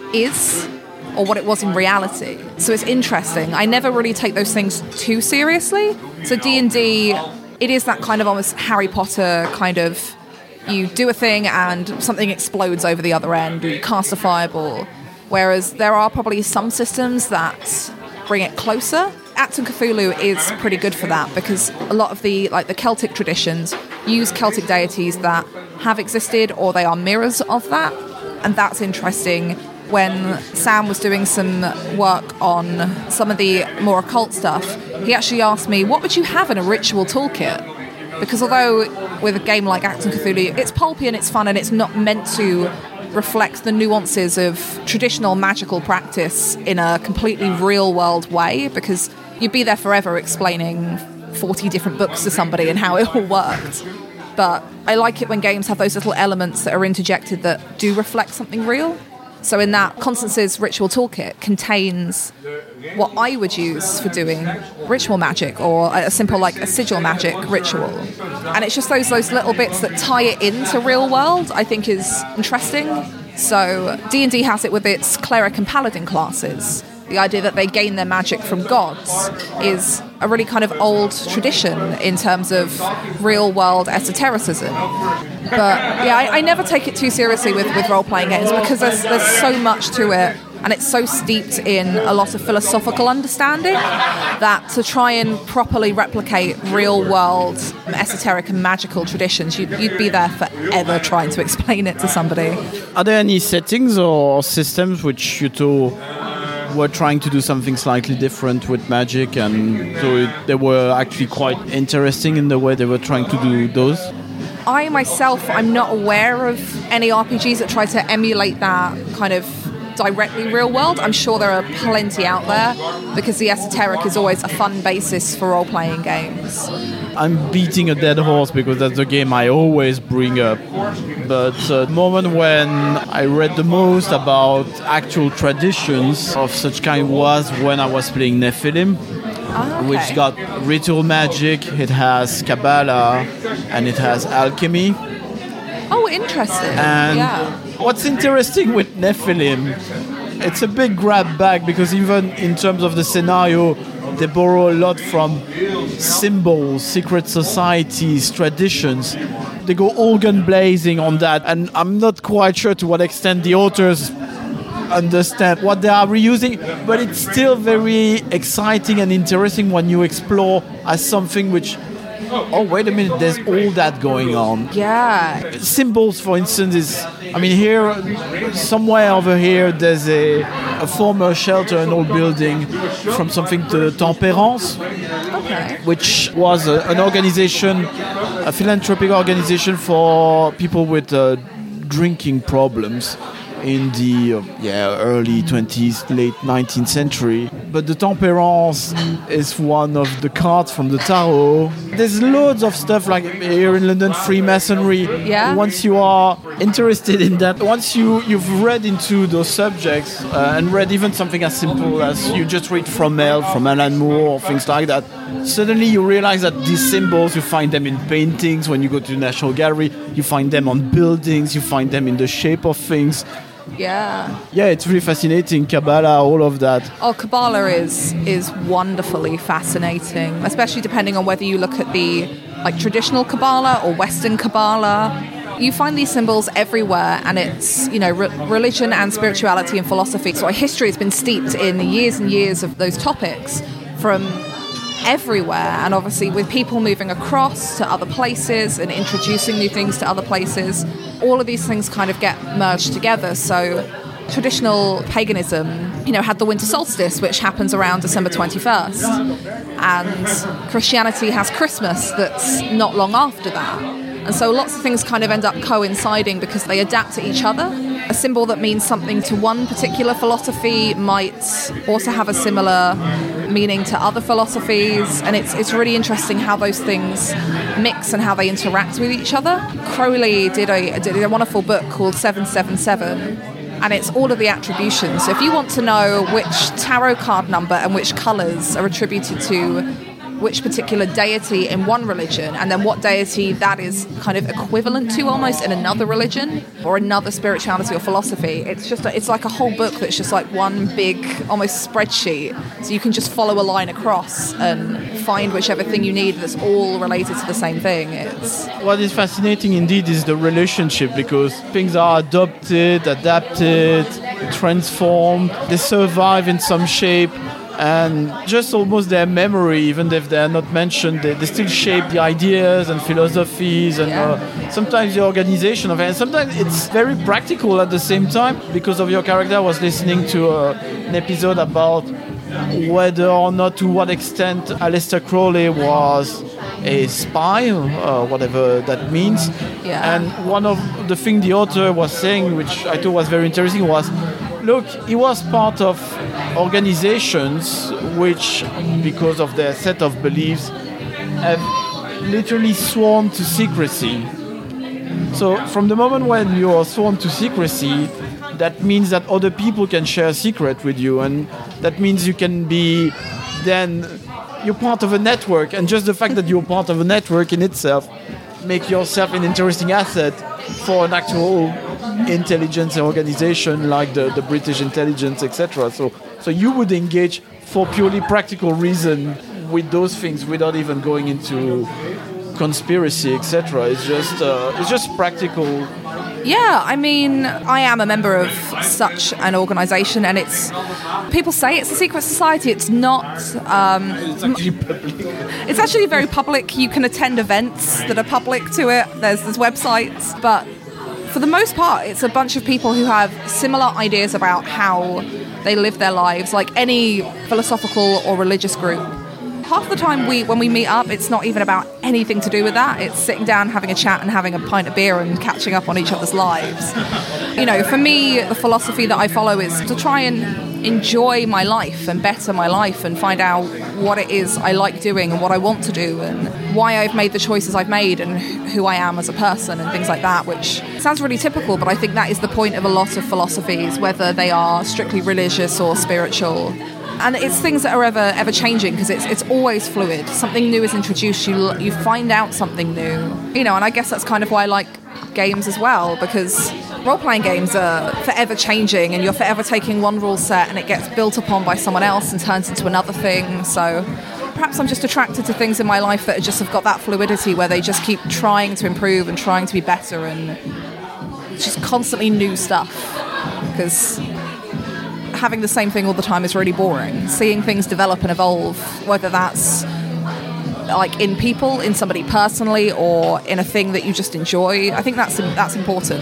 S2: is, or what it was in reality. So it's interesting. I never really take those things too seriously. So D and D, it is that kind of almost Harry Potter kind of, you do a thing and something explodes over the other end, or you cast a fireball. Whereas there are probably some systems that bring it closer. Achtung Cthulhu is pretty good for that, because a lot of the like the Celtic traditions use Celtic deities that have existed, or they are mirrors of that. And that's interesting. When Sam was doing some work on some of the more occult stuff, he actually asked me, what would you have in a ritual toolkit? Because although with a game like Achtung Cthulhu, it's pulpy and it's fun and it's not meant to reflect the nuances of traditional magical practice in a completely real-world way, because you'd be there forever explaining forty different books to somebody and how it all worked. But I like it when games have those little elements that are interjected that do reflect something real. So in that, Constance's ritual toolkit contains what I would use for doing ritual magic, or a simple like a sigil magic ritual. And it's just those those little bits that tie it into real world I think is interesting. So D and D has it with its cleric and paladin classes. The idea that they gain their magic from gods is a really kind of old tradition in terms of real-world esotericism. But yeah, I, I never take it too seriously with, with role-playing games, because there's, there's so much to it, and it's so steeped in a lot of philosophical understanding that to try and properly replicate real-world esoteric and magical traditions, you'd, you'd be there forever trying to explain it to somebody.
S1: Are there any settings or systems which you two were trying to do something slightly different with magic, and so it, they were actually quite interesting in the way they were trying to do those?
S2: I myself, I'm not aware of any R P Gs that try to emulate that kind of directly real world. I'm sure there are plenty out there, because the esoteric is always a fun basis for role-playing games.
S1: I'm beating a dead horse because that's the game I always bring up. But uh, the moment when I read the most about actual traditions of such kind was when I was playing Nephilim,
S2: Oh, okay.
S1: which got ritual magic, it has Kabbalah, and it has alchemy.
S2: Oh, interesting.
S1: And
S2: yeah.
S1: what's interesting with Nephilim, it's a big grab bag, because even in terms of the scenario, they borrow a lot from symbols, secret societies, traditions. They go all gun blazing on that, and I'm not quite sure to what extent the authors understand what they are reusing, but it's still very exciting and interesting when you explore as something which, oh, wait a minute, there's all that going on.
S2: Yeah.
S1: Symbols, for instance, is, I mean, here, somewhere over here, there's a, a former shelter, an old building from something to Tempérance,
S2: Okay.
S1: which was a, an organization, a philanthropic organization for people with uh, drinking problems in the uh, yeah early twentieth, late nineteenth century. But the Tempérance is one of the cards from the tarot. There's loads of stuff like here in London, Freemasonry.
S2: Yeah.
S1: Once you are interested in that, once you, you've read into those subjects uh, and read even something as simple as you just read From Hell, from Alan Moore, or things like that, suddenly you realize that these symbols, you find them in paintings. When you go to the National Gallery, you find them on buildings, you find them in the shape of things.
S2: Yeah.
S1: Yeah, it's really fascinating. Kabbalah, all of that.
S2: Oh, Kabbalah is is wonderfully fascinating, especially depending on whether you look at the like traditional Kabbalah or Western Kabbalah. You find these symbols everywhere, and it's, you know, re- religion and spirituality and philosophy. So our history has been steeped in years and years of those topics from everywhere, and obviously with people moving across to other places and introducing new things to other places, all of these things kind of get merged together. So traditional paganism, you know, had the winter solstice, which happens around December twenty-first, and Christianity has Christmas that's not long after that. And so lots of things kind of end up coinciding because they adapt to each other. A symbol that means something to one particular philosophy might also have a similar meaning to other philosophies, and it's it's really interesting how those things mix and how they interact with each other. Crowley did a did a wonderful book called seven seven seven, and it's all of the attributions. So if you want to know which tarot card number and which colours are attributed to which particular deity in one religion, and then what deity that is kind of equivalent to almost in another religion or another spirituality or philosophy, it's just a, it's like a whole book that's just like one big almost spreadsheet, so you can just follow a line across and find whichever thing you need that's all related to the same thing. It's
S1: What is fascinating indeed is the relationship, because things are adopted, adapted, transformed, they survive in some shape, and just almost their memory, even if they are not mentioned, they, they still shape the ideas and philosophies and
S2: Yeah.
S1: uh, sometimes the organization of it. And sometimes it's very practical at the same time. Because of your character, I was listening to uh, an episode about whether or not, to what extent Aleister Crowley was a spy, uh, whatever that means.
S2: Yeah.
S1: And one of the things the author was saying, which I thought was very interesting, was, look, he was part of organizations which, because of their set of beliefs, have literally sworn to secrecy. So from the moment when you are sworn to secrecy, that means that other people can share a secret with you, and that means you can be then, you're part of a network, and just the fact that you're part of a network in itself make yourself an interesting asset for an actual intelligence organization like the, the British intelligence, et cetera. So, so you would engage for purely practical reason with those things without even going into conspiracy, et cetera. It's just uh, it's just practical.
S2: Yeah, I mean, I am a member of such an organisation, and it's, people say it's a secret society. It's not. Um,
S1: It's actually public.
S2: It's actually very public. You can attend events that are public to it. There's there's websites, but for the most part, it's a bunch of people who have similar ideas about how they live their lives, like any philosophical or religious group. Half the time we when we meet up, it's not even about anything to do with that. It's sitting down, having a chat and having a pint of beer and catching up on each other's lives. You know, for me, the philosophy that I follow is to try and enjoy my life and better my life and find out what it is I like doing and what I want to do and why I've made the choices I've made and who I am as a person and things like that, which sounds really typical, but I think that is the point of a lot of philosophies, whether they are strictly religious or spiritual. And it's things that are ever ever changing, because it's it's always fluid. Something new is introduced, you you find out something new. You know, and I guess that's kind of why I like games as well, because role-playing games are forever changing, and you're forever taking one rule set and it gets built upon by someone else and turns into another thing. So perhaps I'm just attracted to things in my life that just have got that fluidity, where they just keep trying to improve and trying to be better, and it's just constantly new stuff. Because having the same thing all the time is really boring. Seeing things develop and evolve, whether that's like in people, in somebody personally, or in a thing that you just enjoy, I think that's that's important.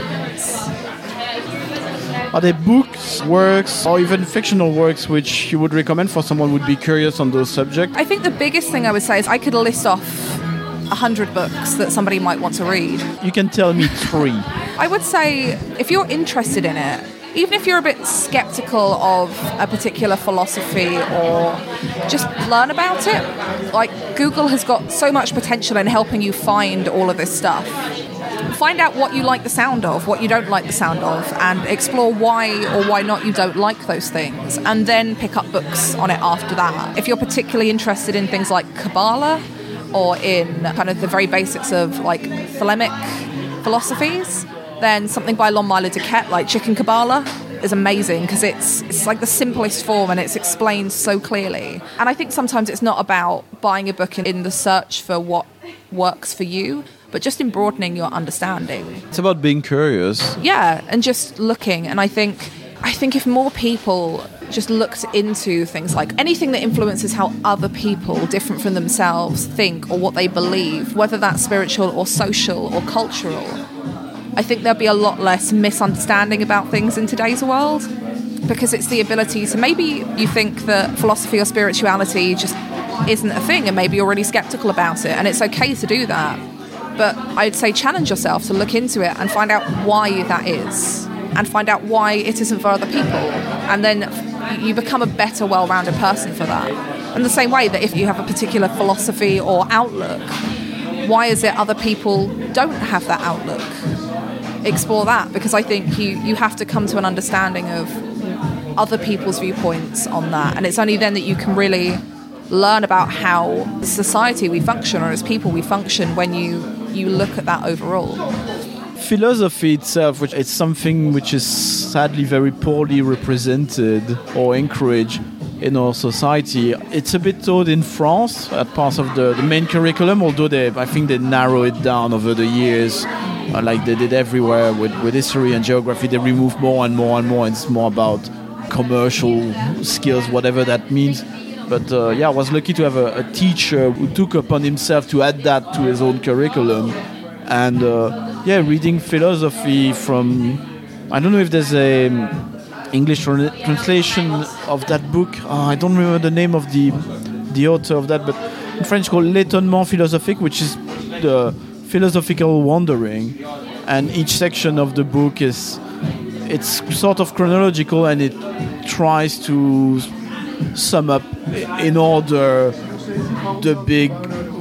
S1: Are there books, works, or even fictional works which you would recommend for someone who would be curious on those subjects?
S2: I think the biggest thing I would say is I could list off a hundred books that somebody might want to read.
S1: You can tell me three.
S2: I would say if you're interested in it, even if you're a bit skeptical of a particular philosophy, or just learn about it. Like, Google has got so much potential in helping you find all of this stuff. Find out what you like the sound of, what you don't like the sound of, and explore why or why not you don't like those things, and then pick up books on it after that. If you're particularly interested in things like Kabbalah, or in kind of the very basics of like Thelemic philosophies, then something by Lon-Mila Duquette, like Chicken Kabbalah, is amazing, because it's it's like the simplest form and it's explained so clearly. And I think sometimes it's not about buying a book in the search for what works for you, but just in broadening your understanding.
S1: It's about being curious.
S2: Yeah, and just looking. And I think I think if more people just looked into things like anything that influences how other people, different from themselves, think or what they believe, whether that's spiritual or social or cultural, I think there'll be a lot less misunderstanding about things in today's world, because it's the ability to, maybe you think that philosophy or spirituality just isn't a thing and maybe you're really skeptical about it, and it's okay to do that. But I'd say challenge yourself to look into it and find out why that is, and find out why it isn't for other people. And then you become a better, well-rounded person for that. In the same way that if you have a particular philosophy or outlook, why is it other people don't have that outlook? Explore that, because I think you, you have to come to an understanding of other people's viewpoints on that. And it's only then that you can really learn about how as society we function, or as people we function, when you, you look at that overall.
S1: Philosophy itself, which is something which is sadly very poorly represented or encouraged in our society. It's a bit taught in France as part of the, the main curriculum, although they, I think they narrow it down over the years, uh, like they did everywhere with, with history and geography. They remove more and more and more, and it's more about commercial skills, whatever that means. But uh, yeah, I was lucky to have a, a teacher who took upon himself to add that to his own curriculum. And uh, yeah, reading philosophy from, I don't know if there's a um, English tra- translation of that book. Oh, I don't remember the name of the the author of that, but in French called L'étonnement philosophique, which is the philosophical wandering. And each section of the book is, it's sort of chronological, and it tries to sum up in order the big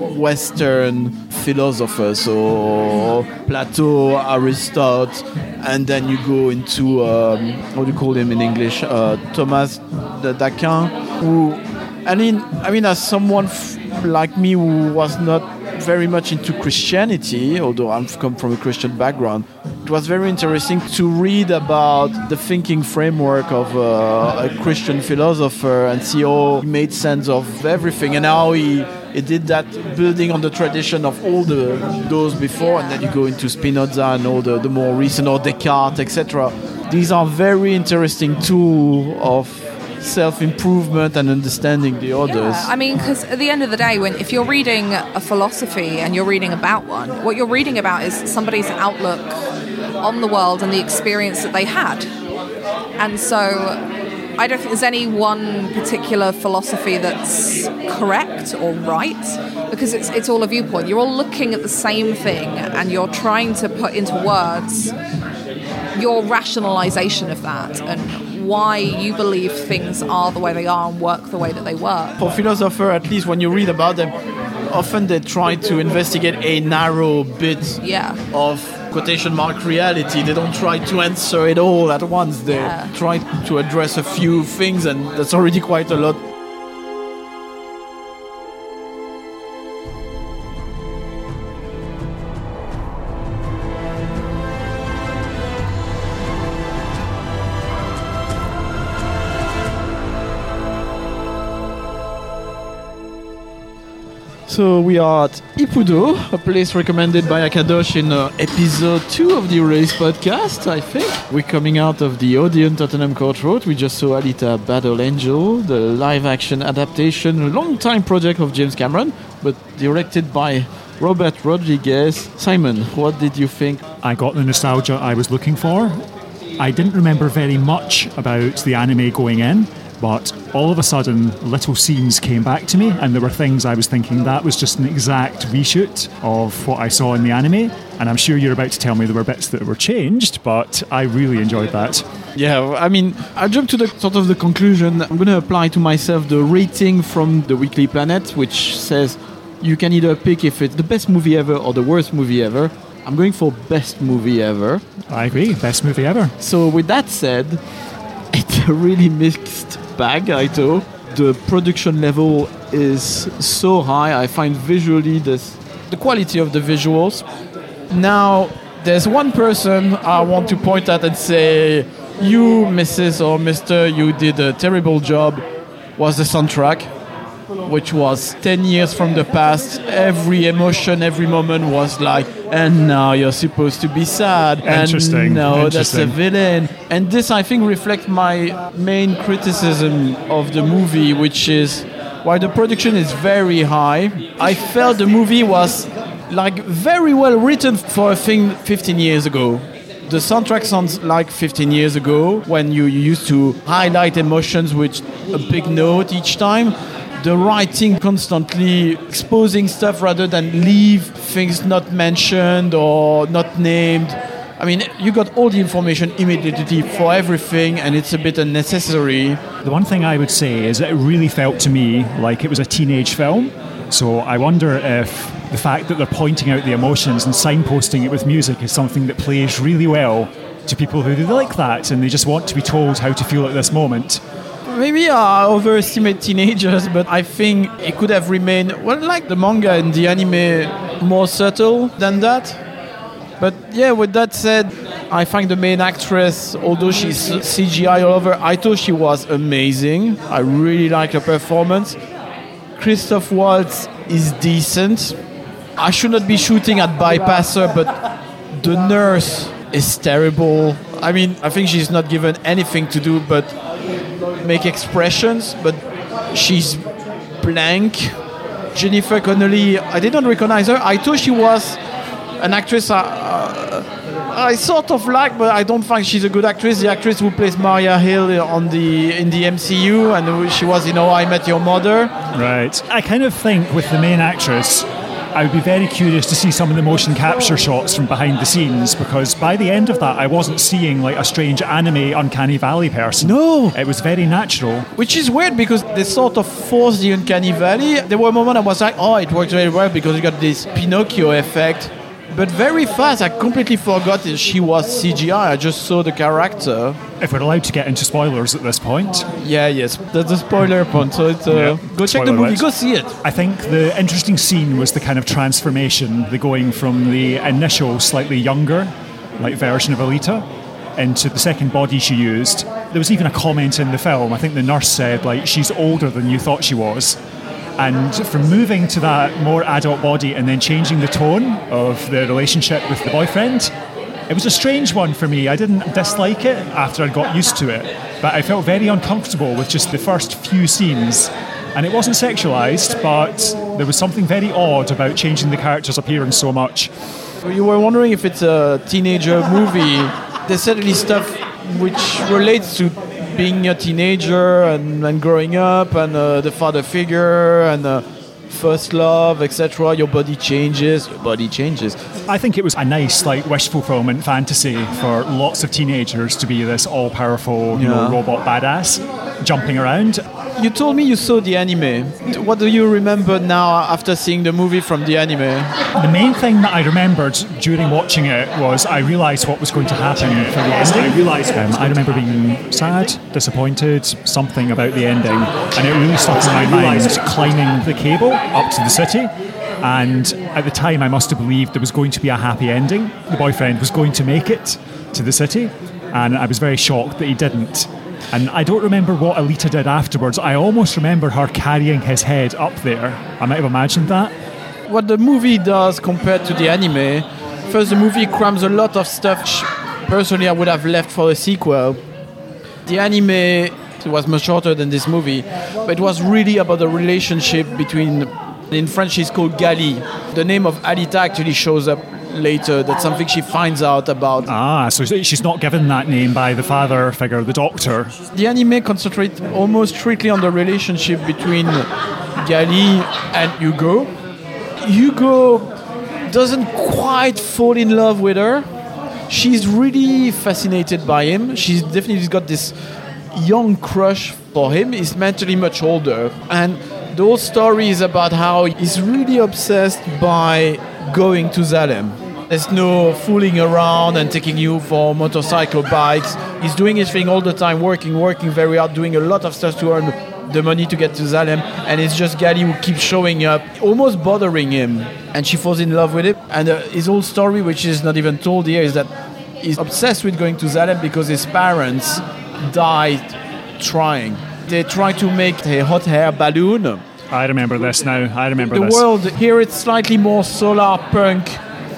S1: Western philosophers, so Plato, Aristotle, and then you go into um, what do you call him in English, uh, Thomas d'Aquin, who, I mean, I mean, as someone f- like me who was not very much into Christianity, although I'm come from a Christian background, it was very interesting to read about the thinking framework of uh, a Christian philosopher and see how he made sense of everything, and how he, he did that building on the tradition of all the those before, and then you go into Spinoza and all the, the more recent, or Descartes, et cetera. These are very interesting tools of self-improvement and understanding the others.
S2: Yeah, I mean, because at the end of the day, when if you're reading a philosophy and you're reading about one, what you're reading about is somebody's outlook on the world and the experience that they had. And so I don't think there's any one particular philosophy that's correct or right, because it's it's all a viewpoint. You're all looking at the same thing and you're trying to put into words your rationalization of that and why you believe things are the way they are and work the way that they work.
S1: For philosophers, at least when you read about them, often they try to investigate a narrow bit
S2: yeah.
S1: of quotation mark reality. They don't try to answer it all at once. They
S2: Yeah.
S1: try to address a few things, and that's already quite a lot. So we are at Ipudo, a place recommended by Akadosh in uh, episode two of the Erase podcast, I think. We're coming out of the Odeon Tottenham Court Road. We just saw Alita Battle Angel, the live-action adaptation, a long-time project of James Cameron, but directed by Robert Rodriguez. Simon, what did you think?
S6: I got the nostalgia I was looking for. I didn't remember very much about the anime going in, but all of a sudden, little scenes came back to me, and there were things I was thinking that was just an exact reshoot of what I saw in the anime. And I'm sure you're about to tell me there were bits that were changed, but I really enjoyed that.
S1: Yeah, I mean, I'll jump to the sort of the conclusion. I'm going to apply to myself the rating from the Weekly Planet, which says you can either pick if it's the best movie ever or the worst movie ever. I'm going for best movie ever.
S6: I agree, best movie ever.
S1: So with that said, it's a really mixed bag, I thought. The production level is so high. I find visually this, the quality of the visuals. Now, there's one person I want to point at and say, you, Missus or Mister, you did a terrible job, was the soundtrack. which was ten years from the past. Every emotion, every moment was like, and now you're supposed to be sad.
S6: Interesting.
S1: And no, that's a
S6: Interesting.
S1: villain. And this, I think, reflects my main criticism of the movie, which is while the production is very high, I felt the movie was like very well written for a thing fifteen years ago. The soundtrack sounds like fifteen years ago when you used to highlight emotions with a big note each time. The writing constantly exposing stuff rather than leave things not mentioned or not named. I mean, you got all the information immediately for everything, and it's a bit unnecessary.
S6: The one thing I would say is that it really felt to me like it was a teenage film. So I wonder if the fact that they're pointing out the emotions and signposting it with music is something that plays really well to people who like that and they just want to be told how to feel at this moment.
S1: Maybe I overestimate teenagers, but I think it could have remained, well, like the manga and the anime, more subtle than that. But yeah, with that said, I find the main actress, although she's C G I all over, I thought she was amazing. I really like her performance. Christoph Waltz is decent. I should not be shooting at Bypasser, but the nurse is terrible. I mean, I think she's not given anything to do but make expressions, but she's blank. Jennifer Connelly, I didn't recognize her. I thought she was an actress I, uh, I sort of like, but I don't think she's a good actress. The actress who plays Maria Hill on the in the M C U, and who she was in How I Met Your Mother.
S6: Right. I kind of think with the main actress, I would be very curious to see some of the motion capture shots from behind the scenes, because by the end of that, I wasn't seeing like a strange anime Uncanny Valley person.
S1: No.
S6: It was very natural.
S1: Which is weird because they sort of forced the Uncanny Valley. There were moments I was like, oh, it works very well because you got this Pinocchio effect. But very fast, I completely forgot that she was C G I. I just saw the character.
S6: If we're allowed to get into spoilers at this point.
S1: Yeah, yes, that's a spoiler point. So it's, uh,
S6: Yeah,
S1: go check
S6: spoiler
S1: the movie,
S6: alert.
S1: go see it.
S6: I think the interesting scene was the kind of transformation, the going from the initial slightly younger like version of Alita into the second body she used. There was even a comment in the film, I think the nurse said, like, she's older than you thought she was. And from moving to that more adult body and then changing the tone of the relationship with the boyfriend, it was a strange one for me. I didn't dislike it after I got used to it, but I felt very uncomfortable with just the first few scenes. And it wasn't sexualized, but there was something very odd about changing the character's appearance so much.
S1: You were wondering if it's a teenager movie. There's certainly stuff which relates to being a teenager and, and growing up and uh, the father figure and uh, first love, et cetera. Your body changes, your body changes.
S6: I think it was a nice, like, wish fulfillment fantasy for lots of teenagers to be this all-powerful, you know,
S1: Yeah.
S6: robot badass jumping around.
S1: You told me you saw the anime. What do you remember now after seeing the movie from the anime?
S6: The main thing that I remembered during watching it was I realised what was going to happen for the ending. I realised. Um, I remember being sad, disappointed, something about the ending, and it really stuck in my mind. Climbing the cable up to the city, and at the time I must have believed there was going to be a happy ending. The boyfriend was going to make it to the city, and I was very shocked that he didn't. And I don't remember what Alita did afterwards. I almost remember her carrying his head up there. I might have imagined that.
S1: What the movie does compared to the anime, first the movie crams a lot of stuff which personally I would have left for a sequel. The anime, it was much shorter than this movie, but it was really about the relationship between, in French it's called Gali. The name of Alita actually shows up later. That's something she finds out about.
S6: Ah, so she's not given that name by the father figure, the doctor.
S1: The anime concentrates almost strictly on the relationship between Gali and Hugo. Hugo doesn't quite fall in love with her. She's really fascinated by him. She's definitely got this young crush for him. He's mentally much older. And the whole story is about how he's really obsessed by going to Salem. There's no fooling around and taking you for motorcycle bikes. He's doing his thing all the time, working, working very hard, doing a lot of stuff to earn the money to get to Salem. And it's just Gali who keeps showing up, almost bothering him. And she falls in love with him. And uh, his whole story, which is not even told here, is that he's obsessed with going to Salem because his parents died trying. They tried to make a hot air balloon
S6: I remember this now. I remember
S1: the
S6: this.
S1: world here, it's slightly more solar punk.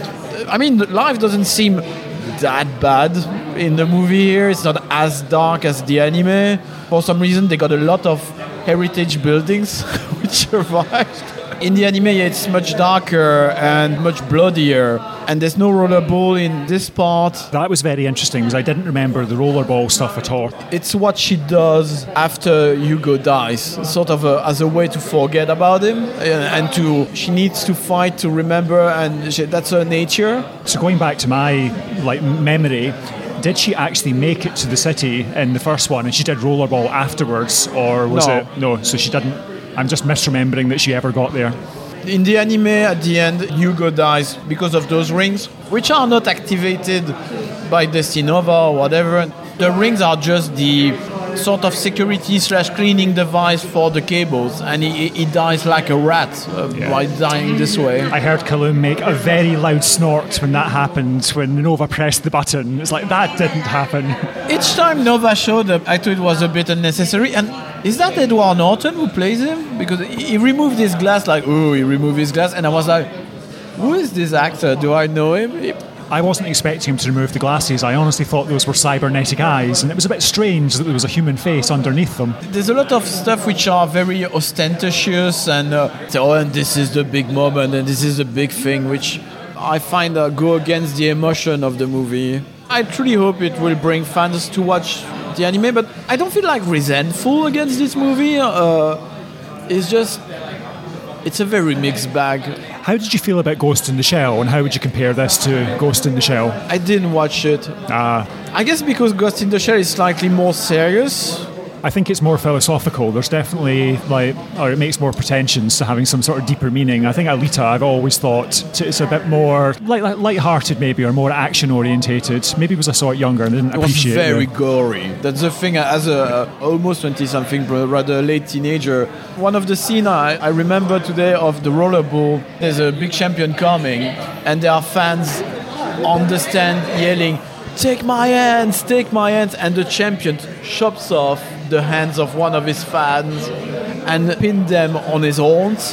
S1: I mean, life doesn't seem that bad in the movie here. It's not as dark as the anime. For some reason, they got a lot of heritage buildings which survived. In the anime, yeah, it's much darker and much bloodier, and there's no rollerball in this part.
S6: That was very interesting because I didn't remember the rollerball stuff at all.
S1: It's what she does after Hugo dies, sort of a, as a way to forget about him, uh, and to she needs to fight to remember, and she, that's her nature.
S6: So going back to my like memory, did she actually make it to the city in the first one, and she did rollerball afterwards, or was
S1: No.
S6: it no? So she didn't. I'm just misremembering that she ever got there.
S1: In the anime, at the end, Hugo dies because of those rings, which are not activated by Destinova or whatever. The rings are just the sort of security slash cleaning device for the cables, and he, he dies like a rat uh,
S6: Yeah.
S1: by dying this way.
S6: I heard Kaloum make a very loud snort when that happened, when Nova pressed the button. It's like, that didn't happen.
S1: Each time Nova showed up, I thought it was a bit unnecessary. And is that Edward Norton who plays him? Because he he removed his glass, like, oh, he removed his glass. And I was like, who is this actor? Do I know him? He-
S6: I wasn't expecting him to remove the glasses. I honestly thought those were cybernetic eyes, and it was a bit strange that there was a human face underneath them.
S1: There's a lot of stuff which are very ostentatious and, uh, say, oh, and this is the big moment and this is the big thing, which I find uh, go against the emotion of the movie. I truly hope it will bring fans to watch the anime, but I don't feel like resentful against this movie. Uh, it's just, it's a very mixed bag.
S6: How did you feel about Ghost in the Shell, and how would you compare this to Ghost in the Shell?
S1: I didn't watch it.
S6: Uh,
S1: I guess because Ghost in the Shell is slightly more serious.
S6: I think it's more philosophical. There's definitely, like, or it makes more pretensions to having some sort of deeper meaning. I think Alita, I've always thought it's a bit more light, light, light-hearted maybe, or more action-orientated. Maybe because I saw it younger and didn't
S1: It was
S6: appreciate
S1: very
S6: it.
S1: gory. That's the thing. As a uh, almost twenty-something, rather late teenager, one of the scenes I, I remember today of the rollerball. There's a big champion coming, and there are fans on the stand yelling, "Take my hands, take my hands!" And the champion chops off the hands of one of his fans and pin them on his horns.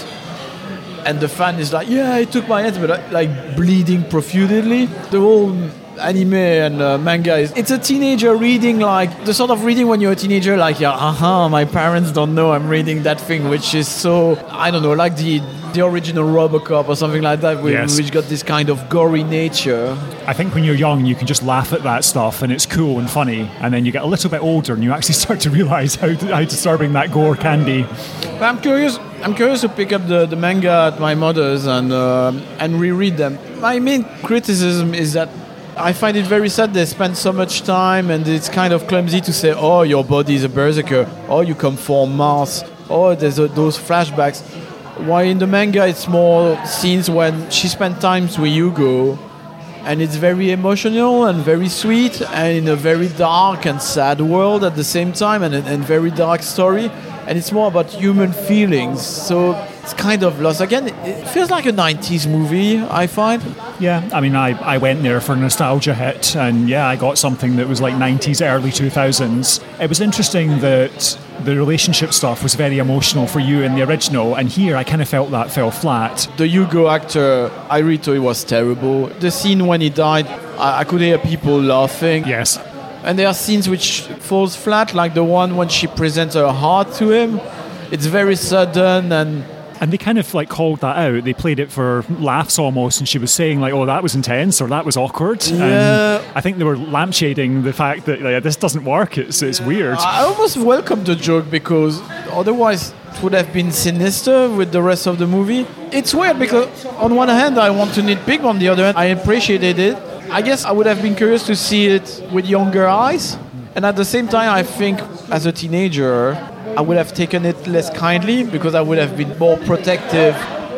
S1: And the fan is like, yeah, he took my hands, but uh, like bleeding profusely. The whole anime and uh, manga is, it's a teenager reading, like the sort of reading when you're a teenager, like, yeah, uh-huh, my parents don't know I'm reading that thing, which is so, I don't know, like the the original Robocop or something like that, which,
S6: Yes.
S1: which got this kind of gory nature.
S6: I think when you're young, you can just laugh at that stuff and it's cool and funny. And then you get a little bit older and you actually start to realise how, how disturbing that gore can be.
S1: But I'm curious. I'm curious to pick up the, the manga at my mother's and uh, and reread them. My main criticism is that I find it very sad they spend so much time, and it's kind of clumsy to say, oh, your body is a berserker, oh, you come from Mars, oh, there's a, those flashbacks. Why in the manga it's more scenes when she spent times with Hugo, and it's very emotional and very sweet, and in a very dark and sad world at the same time, and and very dark story. And it's more about human feelings, so it's kind of lost. Again, it feels like a nineties movie, I find.
S6: Yeah, I mean, I, I went there for a nostalgia hit, and yeah, I got something that was like nineties, early two thousands. It was interesting that the relationship stuff was very emotional for you in the original, and here I kind of felt that fell flat.
S1: The Hugo actor, I really thought it was terrible. The scene when he died, I, I could hear people laughing.
S6: Yes.
S1: And there are scenes which falls flat, like the one when she presents her heart to him. It's very sudden, and
S6: And they kind of like called that out. They played it for laughs almost, and she was saying like, "Oh, that was intense," or "That was awkward."
S1: Yeah.
S6: And I think they were lampshading the fact that like, this doesn't work. It's it's weird.
S1: I almost welcomed the joke because otherwise it would have been sinister with the rest of the movie. It's weird because on one hand I want to nitpick, on the other hand I appreciated it. I guess I would have been curious to see it with younger eyes, and at the same time I think as a teenager I would have taken it less kindly because I would have been more protective.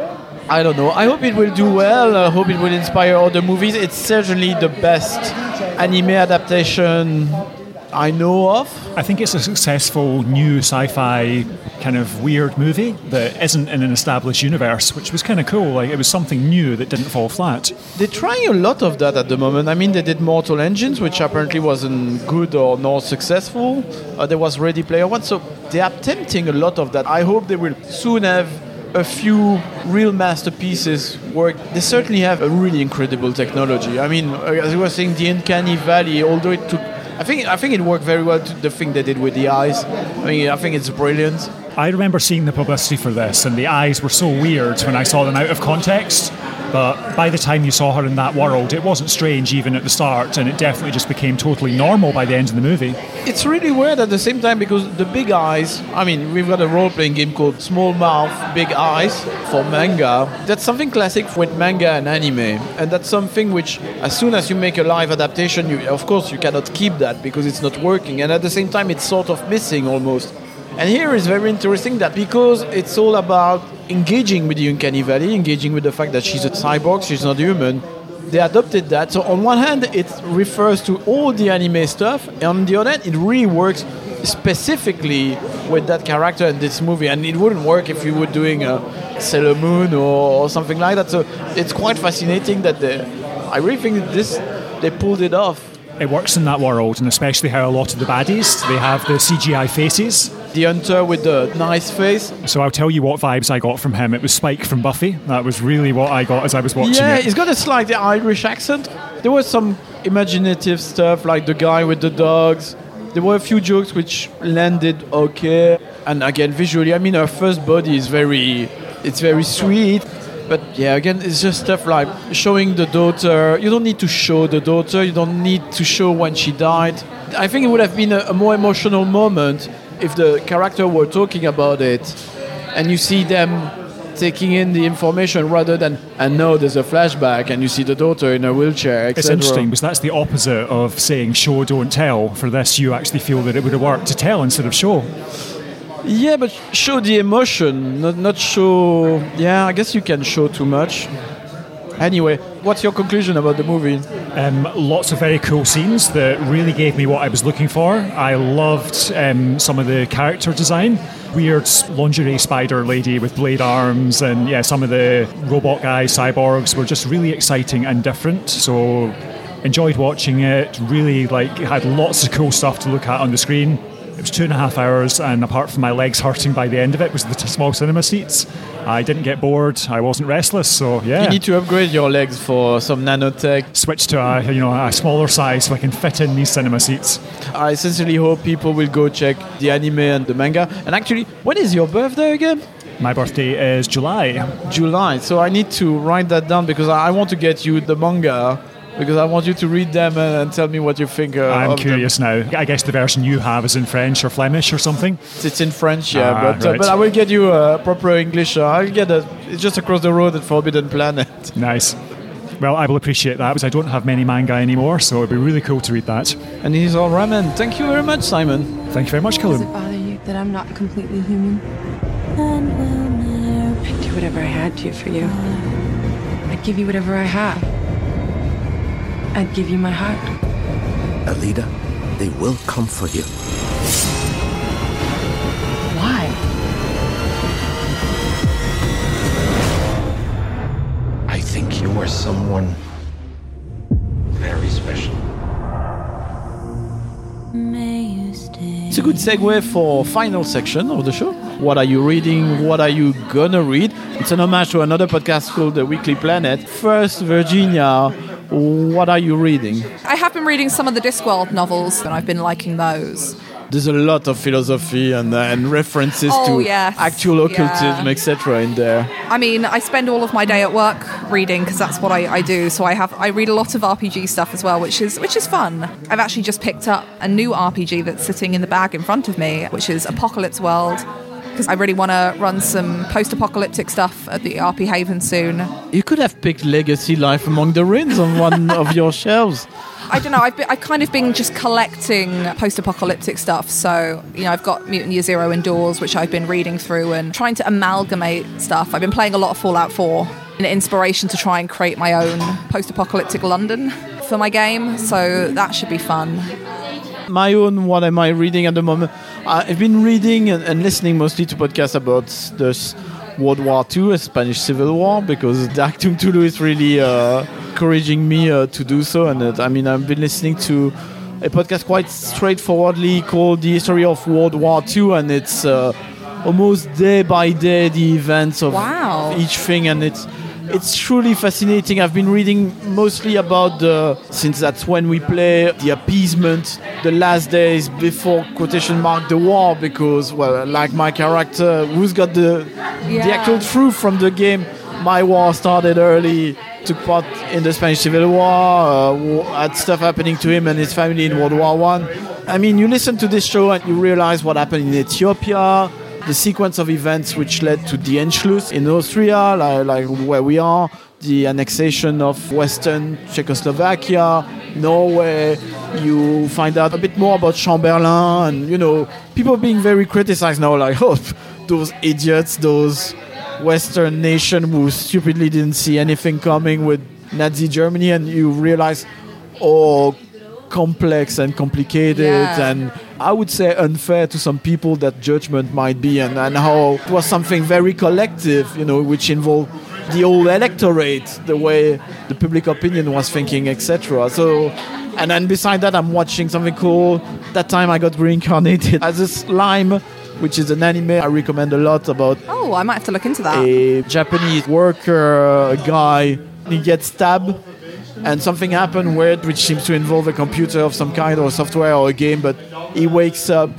S1: I don't know. I hope it will do well. I hope it will inspire other movies. It's certainly the best anime adaptation I know of.
S6: I think it's a successful new sci-fi kind of weird movie that isn't in an established universe, which was kind of cool. Like, it was something new that didn't fall flat.
S1: They're trying a lot of that at the moment. I mean, they did Mortal Engines, which apparently wasn't good or not successful. Uh, there was Ready Player One, so they are attempting a lot of that. I hope they will soon have a few real masterpieces work. They certainly have a really incredible technology. I mean, as I was saying, the Uncanny Valley, although it took... I think I think it worked very well, to the thing they did with the eyes. I mean, I think it's brilliant.
S6: I remember seeing the publicity for this, and the eyes were so weird when I saw them out of context. But by the time you saw her in that world, it wasn't strange even at the start, and it definitely just became totally normal by the end of the movie.
S1: It's really weird at the same time because the big eyes, I mean, we've got a role-playing game called Small Mouth, Big Eyes for manga. That's something classic with manga and anime, and that's something which, as soon as you make a live adaptation, you, of course you cannot keep that because it's not working, and at the same time it's sort of missing almost. And here is very interesting that because it's all about engaging with the Uncanny Valley, engaging with the fact that she's a cyborg, she's not human, they adopted that. So on one hand, it refers to all the anime stuff, and on the other hand, it really works specifically with that character in this movie. And it wouldn't work if you were doing a Sailor Moon or, or something like that. So it's quite fascinating that they, I really think that this they pulled it off.
S6: It works in that world, and especially how a lot of the baddies, they have the C G I faces.
S1: The hunter with the nice face.
S6: So I'll tell you what vibes I got from him. It was Spike from Buffy. That was really what I got as I was watching
S1: yeah,
S6: it.
S1: he's got a slight Irish accent. There was some imaginative stuff, like the guy with the dogs. There were a few jokes which landed okay. And again, visually, I mean, her first body is very, it's very sweet. But yeah, again, it's just stuff like showing the daughter. You don't need to show the daughter. You don't need to show when she died. I think it would have been a, a more emotional moment if the character were talking about it and you see them taking in the information rather than, and now there's a flashback and you see the daughter in a wheelchair, et cetera.
S6: It's interesting because that's the opposite of saying show, don't tell. For this, you actually feel that it would have worked to tell instead of show.
S1: Yeah, but show the emotion, not not show... Yeah, I guess you can show too much. Anyway, what's your conclusion about the movie?
S6: Um, lots of very cool scenes that really gave me what I was looking for. I loved um, some of the character design. Weird lingerie spider lady with blade arms, and yeah, some of the robot guys, cyborgs, were just really exciting and different. So enjoyed watching it. Really, like, it had lots of cool stuff to look at on the screen. It was two and a half hours, and apart from my legs hurting by the end of it, was the t- small cinema seats. I didn't get bored. I wasn't restless. So yeah,
S1: you need to upgrade your legs for some nanotech.
S6: Switch to a you know a smaller size so I can fit in these cinema seats.
S1: I sincerely hope people will go check the anime and the manga. And actually, when is your birthday again?
S6: My birthday is July.
S1: July. So I need to write that down because I want to get you the manga. Because I want you to read them and tell me what you think uh,
S6: I'm
S1: of
S6: curious
S1: them.
S6: now. I guess the version you have is in French or Flemish or something?
S1: It's in French, yeah.
S6: Ah,
S1: but, uh,
S6: right.
S1: but I will get you a proper English. Uh, I'll get a... It's just across the road at Forbidden Planet.
S6: Nice. Well, I will appreciate that because I don't have many manga anymore, so it'd be really cool to read that.
S1: And he's all ramen. Thank you very much, Simon.
S6: Thank you very much,
S5: Does
S6: Callum.
S5: it bother you that I'm not completely human?
S4: And we'll never
S5: I'd do whatever I had to for you. I'd give you whatever I have. I'd give you my heart.
S3: Alita, they will come for you.
S5: Why?
S3: I think you are someone very special.
S4: may you stay.
S1: It's a good segue for final section of the show. What are you reading? What are you gonna read? It's an homage to another podcast called The Weekly Planet. First, Virginia, what are you reading?
S2: I have been reading some of the Discworld novels, and I've been liking those.
S1: There's a lot of philosophy and, uh, and references
S2: Oh,
S1: to
S2: yes.
S1: actual occultism,
S2: Yeah.
S1: et cetera in there.
S2: I mean, I spend all of my day at work reading because that's what I, I do. So I have I read a lot of R P G stuff as well, which is which is fun. I've actually just picked up a new R P G that's sitting in the bag in front of me, which is Apocalypse World. Because I really want to run some post-apocalyptic stuff at the R P Haven soon.
S1: You could have picked Legacy Life Among the Ruins on one of your shelves.
S2: I don't know. I've, been, I've kind of been just collecting post-apocalyptic stuff. So, you know, I've got Mutant Year Zero indoors, which I've been reading through and trying to amalgamate stuff. I've been playing a lot of Fallout four, an inspiration to try and create my own post-apocalyptic London for my game. So that should be fun.
S1: My own, what am I reading at the moment? I've been reading and, and listening mostly to podcasts about this World War Two, a Spanish Civil War, because Dactum Tulu is really uh, encouraging me uh, to do so. And uh, I mean, I've been listening to a podcast quite straightforwardly called The History of World War Two, and it's uh, almost day by day the events of
S2: Wow.
S1: each thing, and it's it's truly fascinating. I've been reading mostly about the, since that's when we play, the appeasement, the last days before quotation mark the war, because, well, like my character, who's got the the
S2: Yeah.
S1: actual truth from the game, my war started early, took part in the Spanish Civil War, uh, wa- had stuff happening to him and his family in World War One. I. I mean, you listen to this show and you realize what happened in Ethiopia, the sequence of events which led to the Anschluss in Austria, like, like where we are, the annexation of Western Czechoslovakia, Norway. You find out a bit more about Chamberlain, and, you know, people being very criticized now, like, oh, those idiots, those Western nation who stupidly didn't see anything coming with Nazi Germany, and you realize, oh, complex and complicated,
S2: Yeah.
S1: and I would say unfair to some people that judgment might be, and, and how it was something very collective, you know, which involved the whole electorate, the way the public opinion was thinking, et cetera. So, and then beside that, I'm watching something called, that time I got reincarnated as a slime, which is an anime I recommend a lot, about
S2: Oh, I might have to look into that.
S1: a Japanese worker, a guy, he gets stabbed, and something happened weird, which seems to involve a computer of some kind, or software, or a game, but he wakes up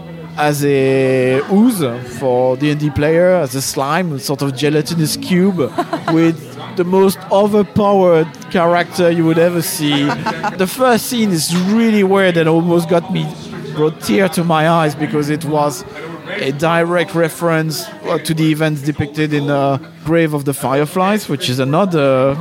S1: as a ooze for D and D player, as a slime, a sort of gelatinous cube with the most overpowered character you would ever see. The first scene is really weird and almost got me, brought tear to my eyes, because it was a direct reference uh, to the events depicted in uh, Grave of the Fireflies, which is another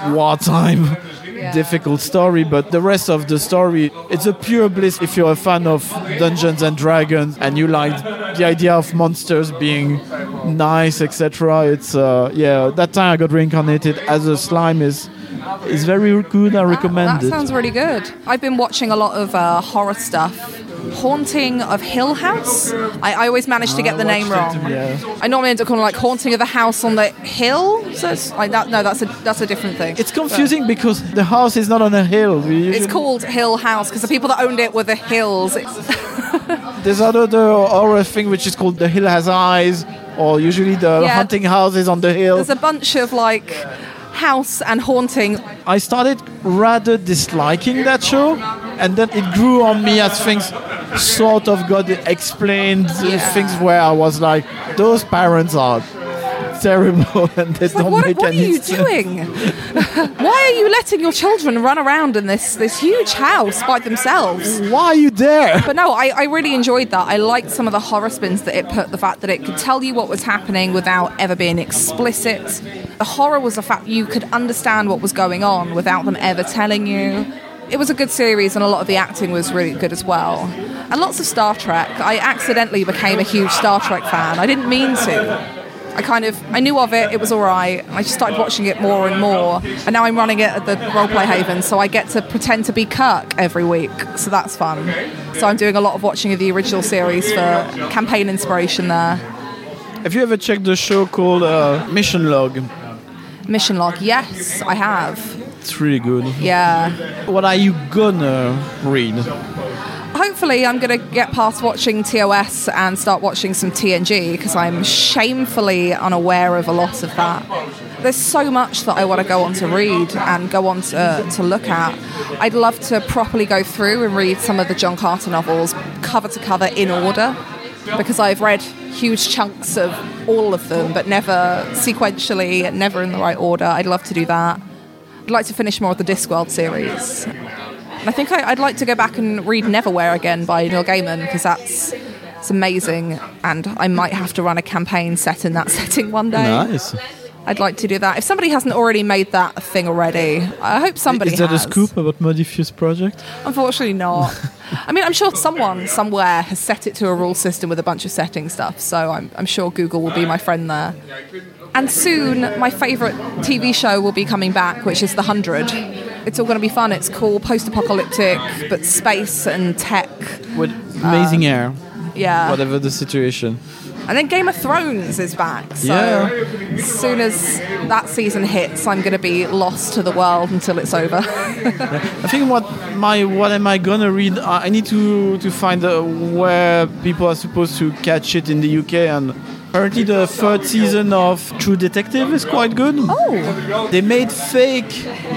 S1: wartime difficult story. But the rest of the story, it's a pure bliss if you're a fan of Dungeons and Dragons and you like the idea of monsters being nice, et cetera. It's uh, yeah, that time I got reincarnated as a slime is is very good. I recommend
S2: that, that
S1: it.
S2: sounds really good. I've been watching a lot of uh, horror stuff. Haunting of Hill House. I, I always manage to get the name wrong.
S1: Yeah.
S2: I normally end up calling it like Haunting of the House on the Hill. So it's like that. No, that's a that's a different thing.
S1: It's confusing because the house is not on a hill. We
S2: It's
S1: usually-
S2: called Hill House because the people that owned it were the Hills. It's,
S1: There's another horror thing which is called The Hill Has Eyes, or usually the
S2: Yeah.
S1: hunting houses on the hill.
S2: there's a bunch of like house and haunting.
S1: I started rather disliking that show, and then it grew on me as things sort of got explained, uh,
S2: Yeah.
S1: things where I was like, those parents are terrible and they don't
S2: What,
S1: make
S2: what are
S1: any
S2: you
S1: sense.
S2: doing? Why are you letting your children run around in this this huge house by themselves?
S1: Why are you there?
S2: But no, I, I really enjoyed that. I liked some of the horror spins that it put, the fact that it could tell you what was happening without ever being explicit. The horror was the fact you could understand what was going on without them ever telling you. It was a good series, and a lot of the acting was really good as well. And lots of Star Trek. I accidentally became a huge Star Trek fan. I didn't mean to. I kind of, I knew of it, it was all right. I just started watching it more and more. And now I'm running it at the Roleplay Haven, so I get to pretend to be Kirk every week. So that's fun. So I'm doing a lot of watching of the original series for campaign inspiration there.
S1: Have you ever checked the show called uh, Mission Log?
S2: Mission Log, yes, I have.
S1: It's really good.
S2: Yeah.
S1: What are you gonna read?
S2: Hopefully I'm going to get past watching T O S and start watching some T N G, because I'm shamefully unaware of a lot of that. There's so much that I want to go on to read and go on to, to look at. I'd love to properly go through and read some of the John Carter novels cover to cover in order, because I've read huge chunks of all of them, but never sequentially, never in the right order. I'd love to do that. I'd like to finish more of the Discworld series. And I think I, I'd like to go back and read Neverwhere again by Neil Gaiman, because that's it's amazing, and I might have to run a campaign set in that setting one day.
S1: Nice.
S2: I'd like to do that. If somebody hasn't already made that a thing already, I hope somebody
S1: Is that
S2: has.
S1: a scoop about Modifuse Project?
S2: Unfortunately not. I mean, I'm sure someone somewhere has set it to a rule system with a bunch of setting stuff, so I'm, I'm sure Google will be my friend there. And soon, my favourite T V show will be coming back, which is The Hundred, It's all going to be fun. It's cool, post-apocalyptic, but space and tech.
S1: With amazing
S2: Uh,
S1: air,
S2: Yeah.
S1: whatever the situation.
S2: And then Game of Thrones is back. So
S1: Yeah.
S2: as soon as that season hits, I'm going to be lost to the world until it's over.
S1: I think what my what am I gonna read? I I need to to find uh, where people are supposed to catch it in the U K, and apparently the third season of True Detective is quite good.
S2: Oh.
S1: They made fake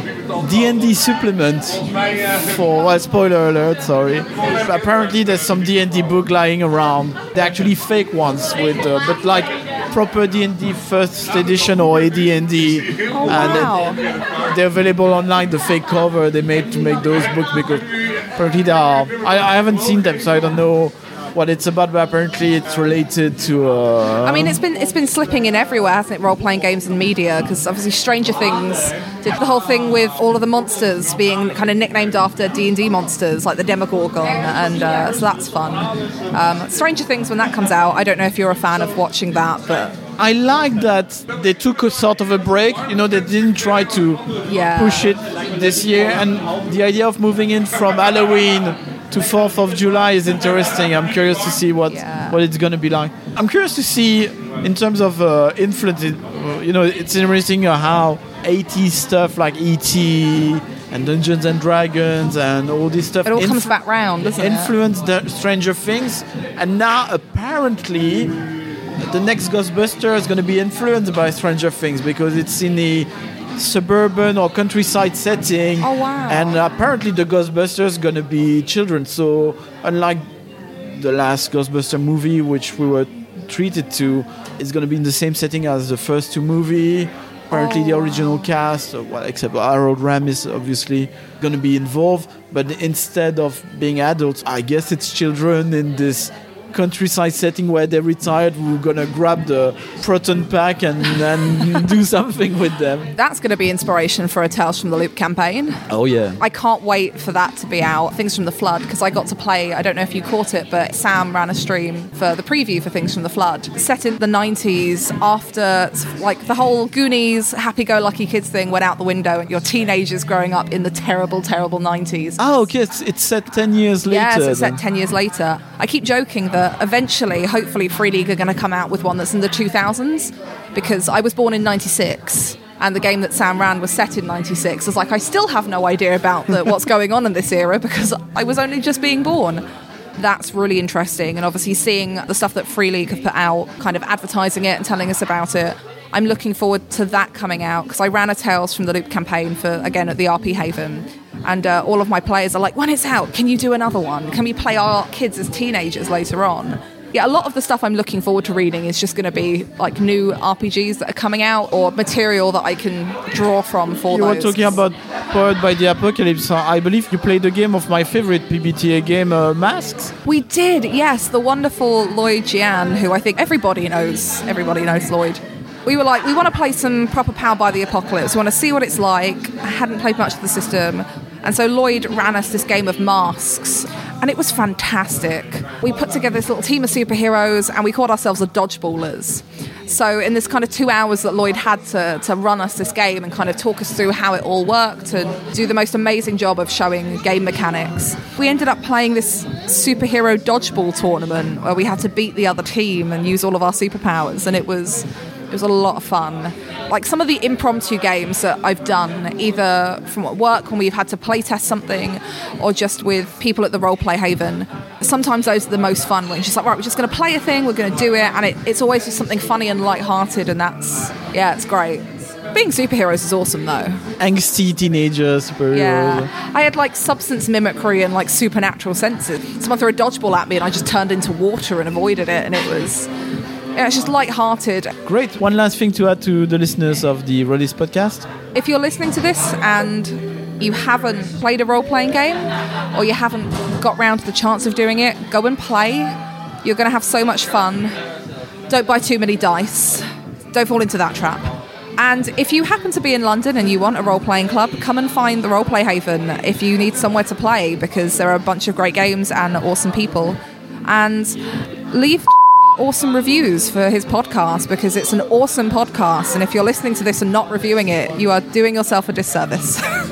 S1: D and D supplements for, well, spoiler alert, sorry. But apparently there's some D and D book lying around. They're actually fake ones, with, uh, but like proper D and D first edition or A D and D.
S2: Oh,
S1: And
S2: wow.
S1: then they're available online, the fake cover they made to make those books, because apparently they are, I, I haven't seen them, so I don't know what it's about, but apparently it's related to. Uh,
S2: I mean, it's been it's been slipping in everywhere, hasn't it? Role-playing games and media, because obviously Stranger Things did the whole thing with all of the monsters being kind of nicknamed after D and D monsters, like the Demogorgon, and uh, so that's fun. Um, Stranger Things, when that comes out, I don't know if you're a fan of watching that, but
S1: I like that they took a sort of a break. You know, they didn't try to
S2: Yeah.
S1: push it this year, and the idea of moving in from Halloween to fourth of July is interesting. I'm curious to see what
S2: Yeah.
S1: what it's going to be like. I'm curious to see, in terms of uh, influence, it, uh, you know, it's interesting uh, how eighties stuff like E T and Dungeons and Dragons and all this stuff
S2: it all comes
S1: inf-
S2: back round, doesn't it?
S1: influenced the Stranger Things, and now apparently the next Ghostbuster is going to be influenced by Stranger Things, because it's in the suburban or countryside setting.
S2: Oh, wow.
S1: And apparently the Ghostbusters is going to be children. So unlike the last Ghostbuster movie, which we were treated to, it's going to be in the same setting as the first two movie. Apparently
S2: Oh,
S1: the original cast, uh, well, except Harold Ramis, obviously going to be involved. But instead of being adults, I guess it's children in this countryside setting where they're retired, we're gonna grab the proton pack and, and do something with them.
S2: That's going to be inspiration for a Tales from the Loop campaign.
S1: Oh yeah.
S2: I can't wait for that to be out. Things from the Flood, because I got to play, I don't know if you caught it, but Sam ran a stream for the preview for Things from the Flood, set in the nineties, after like the whole Goonies happy-go-lucky kids thing went out the window and you're teenagers growing up in the terrible, terrible nineties.
S1: Oh, okay, it's, it's set ten years later.
S2: Yes, it's
S1: then.
S2: set ten years later. I keep joking that eventually, hopefully, Free League are going to come out with one that's in the two thousands, because I was born in ninety-six, and the game that Sam ran was set in ninety-six. I was like, I still have no idea about the, what's going on in this era, because I was only just being born. That's really interesting, and obviously seeing the stuff that Free League have put out, kind of advertising it and telling us about it, I'm looking forward to that coming out, because I ran a Tales from the Loop campaign for, again, at the R P Haven. And uh, all of my players are like, when it's out, can you do another one? Can we play our kids as teenagers later on? Yeah, a lot of the stuff I'm looking forward to reading is just going to be like new R P Gs that are coming out, or material that I can draw from for
S1: You
S2: those.
S1: were talking about Powered by the Apocalypse. I believe you played a game of my favorite P B T A game, uh, Masks.
S2: We did, yes. The wonderful Lloyd Gian, who I think everybody knows. Everybody knows Lloyd. We were like, we want to play some proper Powered by the Apocalypse. We want to see what it's like. I hadn't played much of the system. And so Lloyd ran us this game of Masks, and it was fantastic. We put together this little team of superheroes, and we called ourselves the Dodgeballers. So in this kind of two hours that Lloyd had to, to run us this game and kind of talk us through how it all worked and do the most amazing job of showing game mechanics, we ended up playing this superhero dodgeball tournament where we had to beat the other team and use all of our superpowers, and it was... It was a lot of fun. Like some of the impromptu games that I've done, either from at work when we've had to play test something, or just with people at the Roleplay Haven, sometimes those are the most fun, when it's just like, right, we're just going to play a thing, we're going to do it, and it, it's always just something funny and lighthearted, and that's, yeah, it's great. Being superheroes is awesome, though.
S1: Angsty teenager superheroes.
S2: Yeah. I had, like, substance mimicry and, like, supernatural senses. Someone threw a dodgeball at me, and I just turned into water and avoided it, and it was... Yeah, it's just light-hearted.
S1: Great. One last thing to add to the listeners of the Release podcast.
S2: If you're listening to this and you haven't played a role-playing game, or you haven't got round to the chance of doing it, go and play. You're going to have so much fun. Don't buy too many dice. Don't fall into that trap. And if you happen to be in London and you want a role-playing club, come and find the Roleplay Haven if you need somewhere to play, because there are a bunch of great games and awesome people. And leave awesome reviews for his podcast, because it's an awesome podcast, and if you're listening to this and not reviewing it, you are doing yourself a disservice.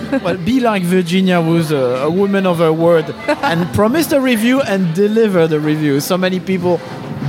S1: Well, be like Virginia, who's a, a woman of her word and promised a review and delivered a review. So many people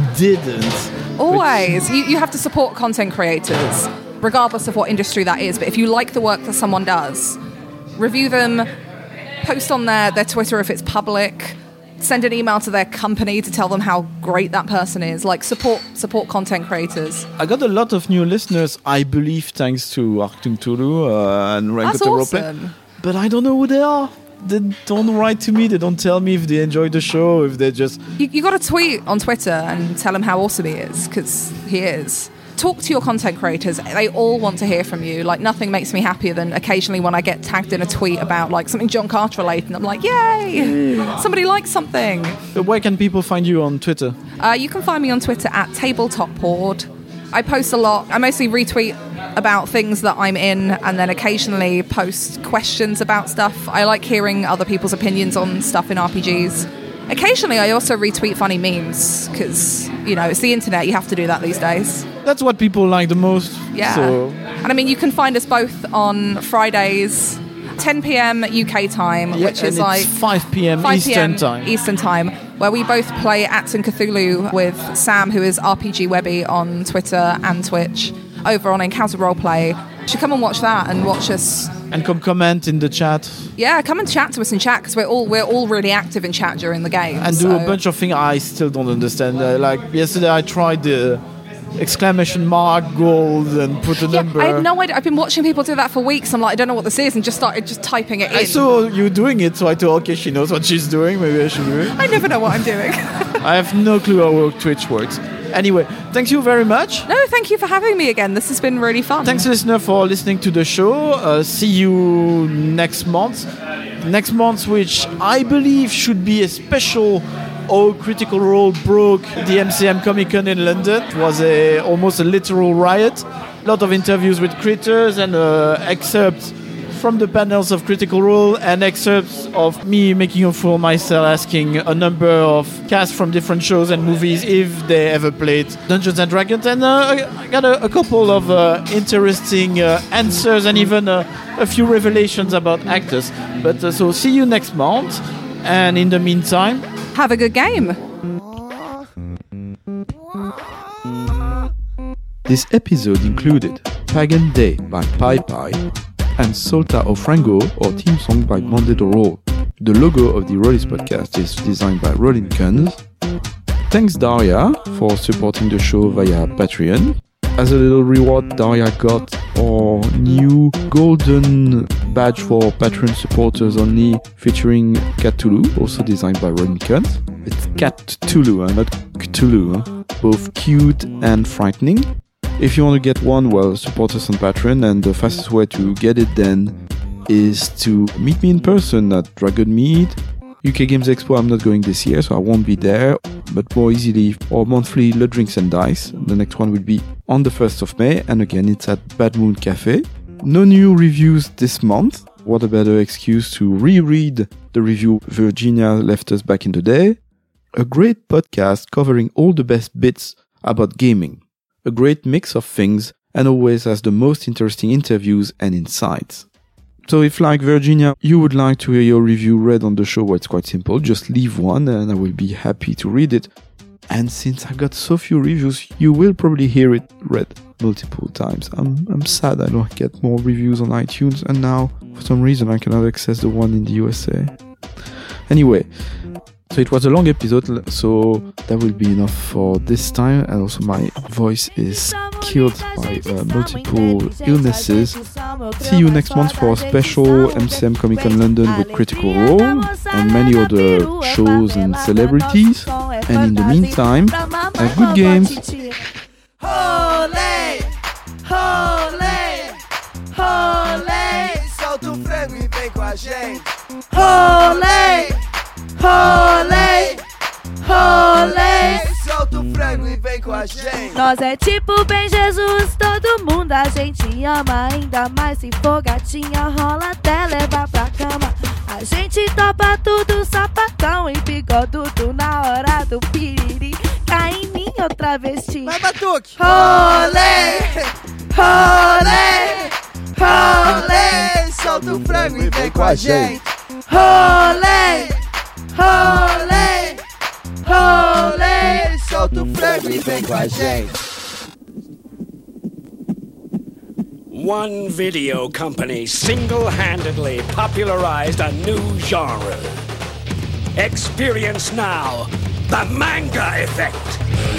S1: didn't.
S2: Always. You, you have to support content creators, regardless of what industry that is. But if you like the work that someone does, review them, post on their, their Twitter if it's public, send an email to their company to tell them how great that person is. Like, support support content creators.
S1: I got a lot of new listeners, I believe, thanks to Achtung Tulu uh, and Rank
S2: That's awesome.
S1: But I don't know who they are. They don't write to me. They don't tell me if they enjoy the show, if they just...
S2: You, you got to tweet on Twitter and tell him how awesome he is, because he is. Talk to your content creators. They all want to hear from you. Like, nothing makes me happier than occasionally when I get tagged in a tweet about like something John Carter related, and I'm like, yay! Somebody likes something.
S1: But where can people find you on Twitter?
S2: Uh, you can find me on Twitter at TabletopPod. I post a lot. I mostly retweet about things that I'm in, and then occasionally post questions about stuff. I like hearing other people's opinions on stuff in R P Gs. Occasionally, I also retweet funny memes, because, you know, it's the internet. You have to do that these days.
S1: That's what people like the most.
S2: Yeah.
S1: So.
S2: And I mean, you can find us both on Fridays, ten p.m. U K time,
S1: Yeah,
S2: which is
S1: and
S2: like
S1: it's five p.m.
S2: five
S1: Eastern
S2: p.m.
S1: time.
S2: Eastern time, where we both play Acton Cthulhu with Sam, who is R P G Webby on Twitter and Twitch, over on Encounter Roleplay. You should come and watch that and watch us.
S1: And come comment in the chat.
S2: Yeah, come and chat to us in chat, because we're all we're all really active in chat during the game.
S1: And
S2: so.
S1: do a bunch of things I still don't understand. Uh, like yesterday I tried the exclamation mark gold and put a
S2: Yeah,
S1: number.
S2: I had no idea. I've been watching people do that for weeks. I'm like, I don't know what this is, and just started just typing it in.
S1: I saw you doing it, so I thought, okay, she knows what she's doing. Maybe I should do it.
S2: I never know what I'm doing.
S1: I have no clue how Twitch works. Anyway, thank you very much.
S2: No, thank you for having me again. This has been really fun.
S1: Thanks, listener, for listening to the show. Uh, see you next month. Next month, which I believe should be a special Oh Critical Role broke the M C M Comic Con in London. It was a, almost a literal riot. A lot of interviews with creators and uh, excerpts from the panels of Critical Role and excerpts of me making a fool myself, asking a number of cast from different shows and movies if they ever played Dungeons and Dragons. And uh, I got a, a couple of uh, interesting uh, answers and even uh, a few revelations about actors. But uh, so see you next month. And in the meantime,
S2: have a good game.
S3: This episode included Pagan Day by Pi Pi and Solta of Frango, or theme song by Monday the Roll. The logo of the Rollis podcast is designed by Rolling Guns. Thanks Daria for supporting the show via Patreon. As a little reward, Daria got our new golden badge for Patreon supporters only, featuring Cthulhu, also designed by Rolling Guns. It's Cthulhu, uh, not Cthulhu, huh? Both cute and frightening. If you want to get one, well, support us on Patreon, and the fastest way to get it then is to meet me in person at Dragon Mead. U K Games Expo, I'm not going this year, so I won't be there, but more easily, or monthly Le Drinks and Dice. The next one will be on the first of May, and again, it's at Bad Moon Cafe. No new reviews this month. What a better excuse to reread the review Virginia left us back in the day. A great podcast covering all the best bits about gaming. A great mix of things, and always has the most interesting interviews and insights. So if, like Virginia, you would like to hear your review read on the show, well, it's quite simple. Just leave one and I will be happy to read it. And since I got so few reviews, you will probably hear it read multiple times. I'm I'm sad I don't get more reviews on iTunes, and now, for some reason, I cannot access the one in the U S A. Anyway, so it was a long episode, so that will be enough for this time. And also my voice is killed by uh, multiple illnesses. See you next month for a special M C M Comic Con London with Critical Role and many other shows and celebrities. And in the meantime, have good games.
S7: Rolê, rolê, rolê, solta o frango e vem com a gente. Rolê, rolê, rolê, solta o frango e vem com a gente.
S8: Nós é tipo bem Jesus, todo mundo a gente ama. Ainda mais se for gatinha, rola até levar pra cama. A gente topa tudo, sapatão e bigodudo. Na hora do piriri, cai em mim outra vesti.
S7: Vai, Batuque!
S8: Rolê,
S7: rolê, rolê, solta o frango e vem com a gente. Rolê, rolê, rolê, solta o frango e vem com a gente.
S9: One video company single-handedly popularized a new genre. Experience now the manga effect.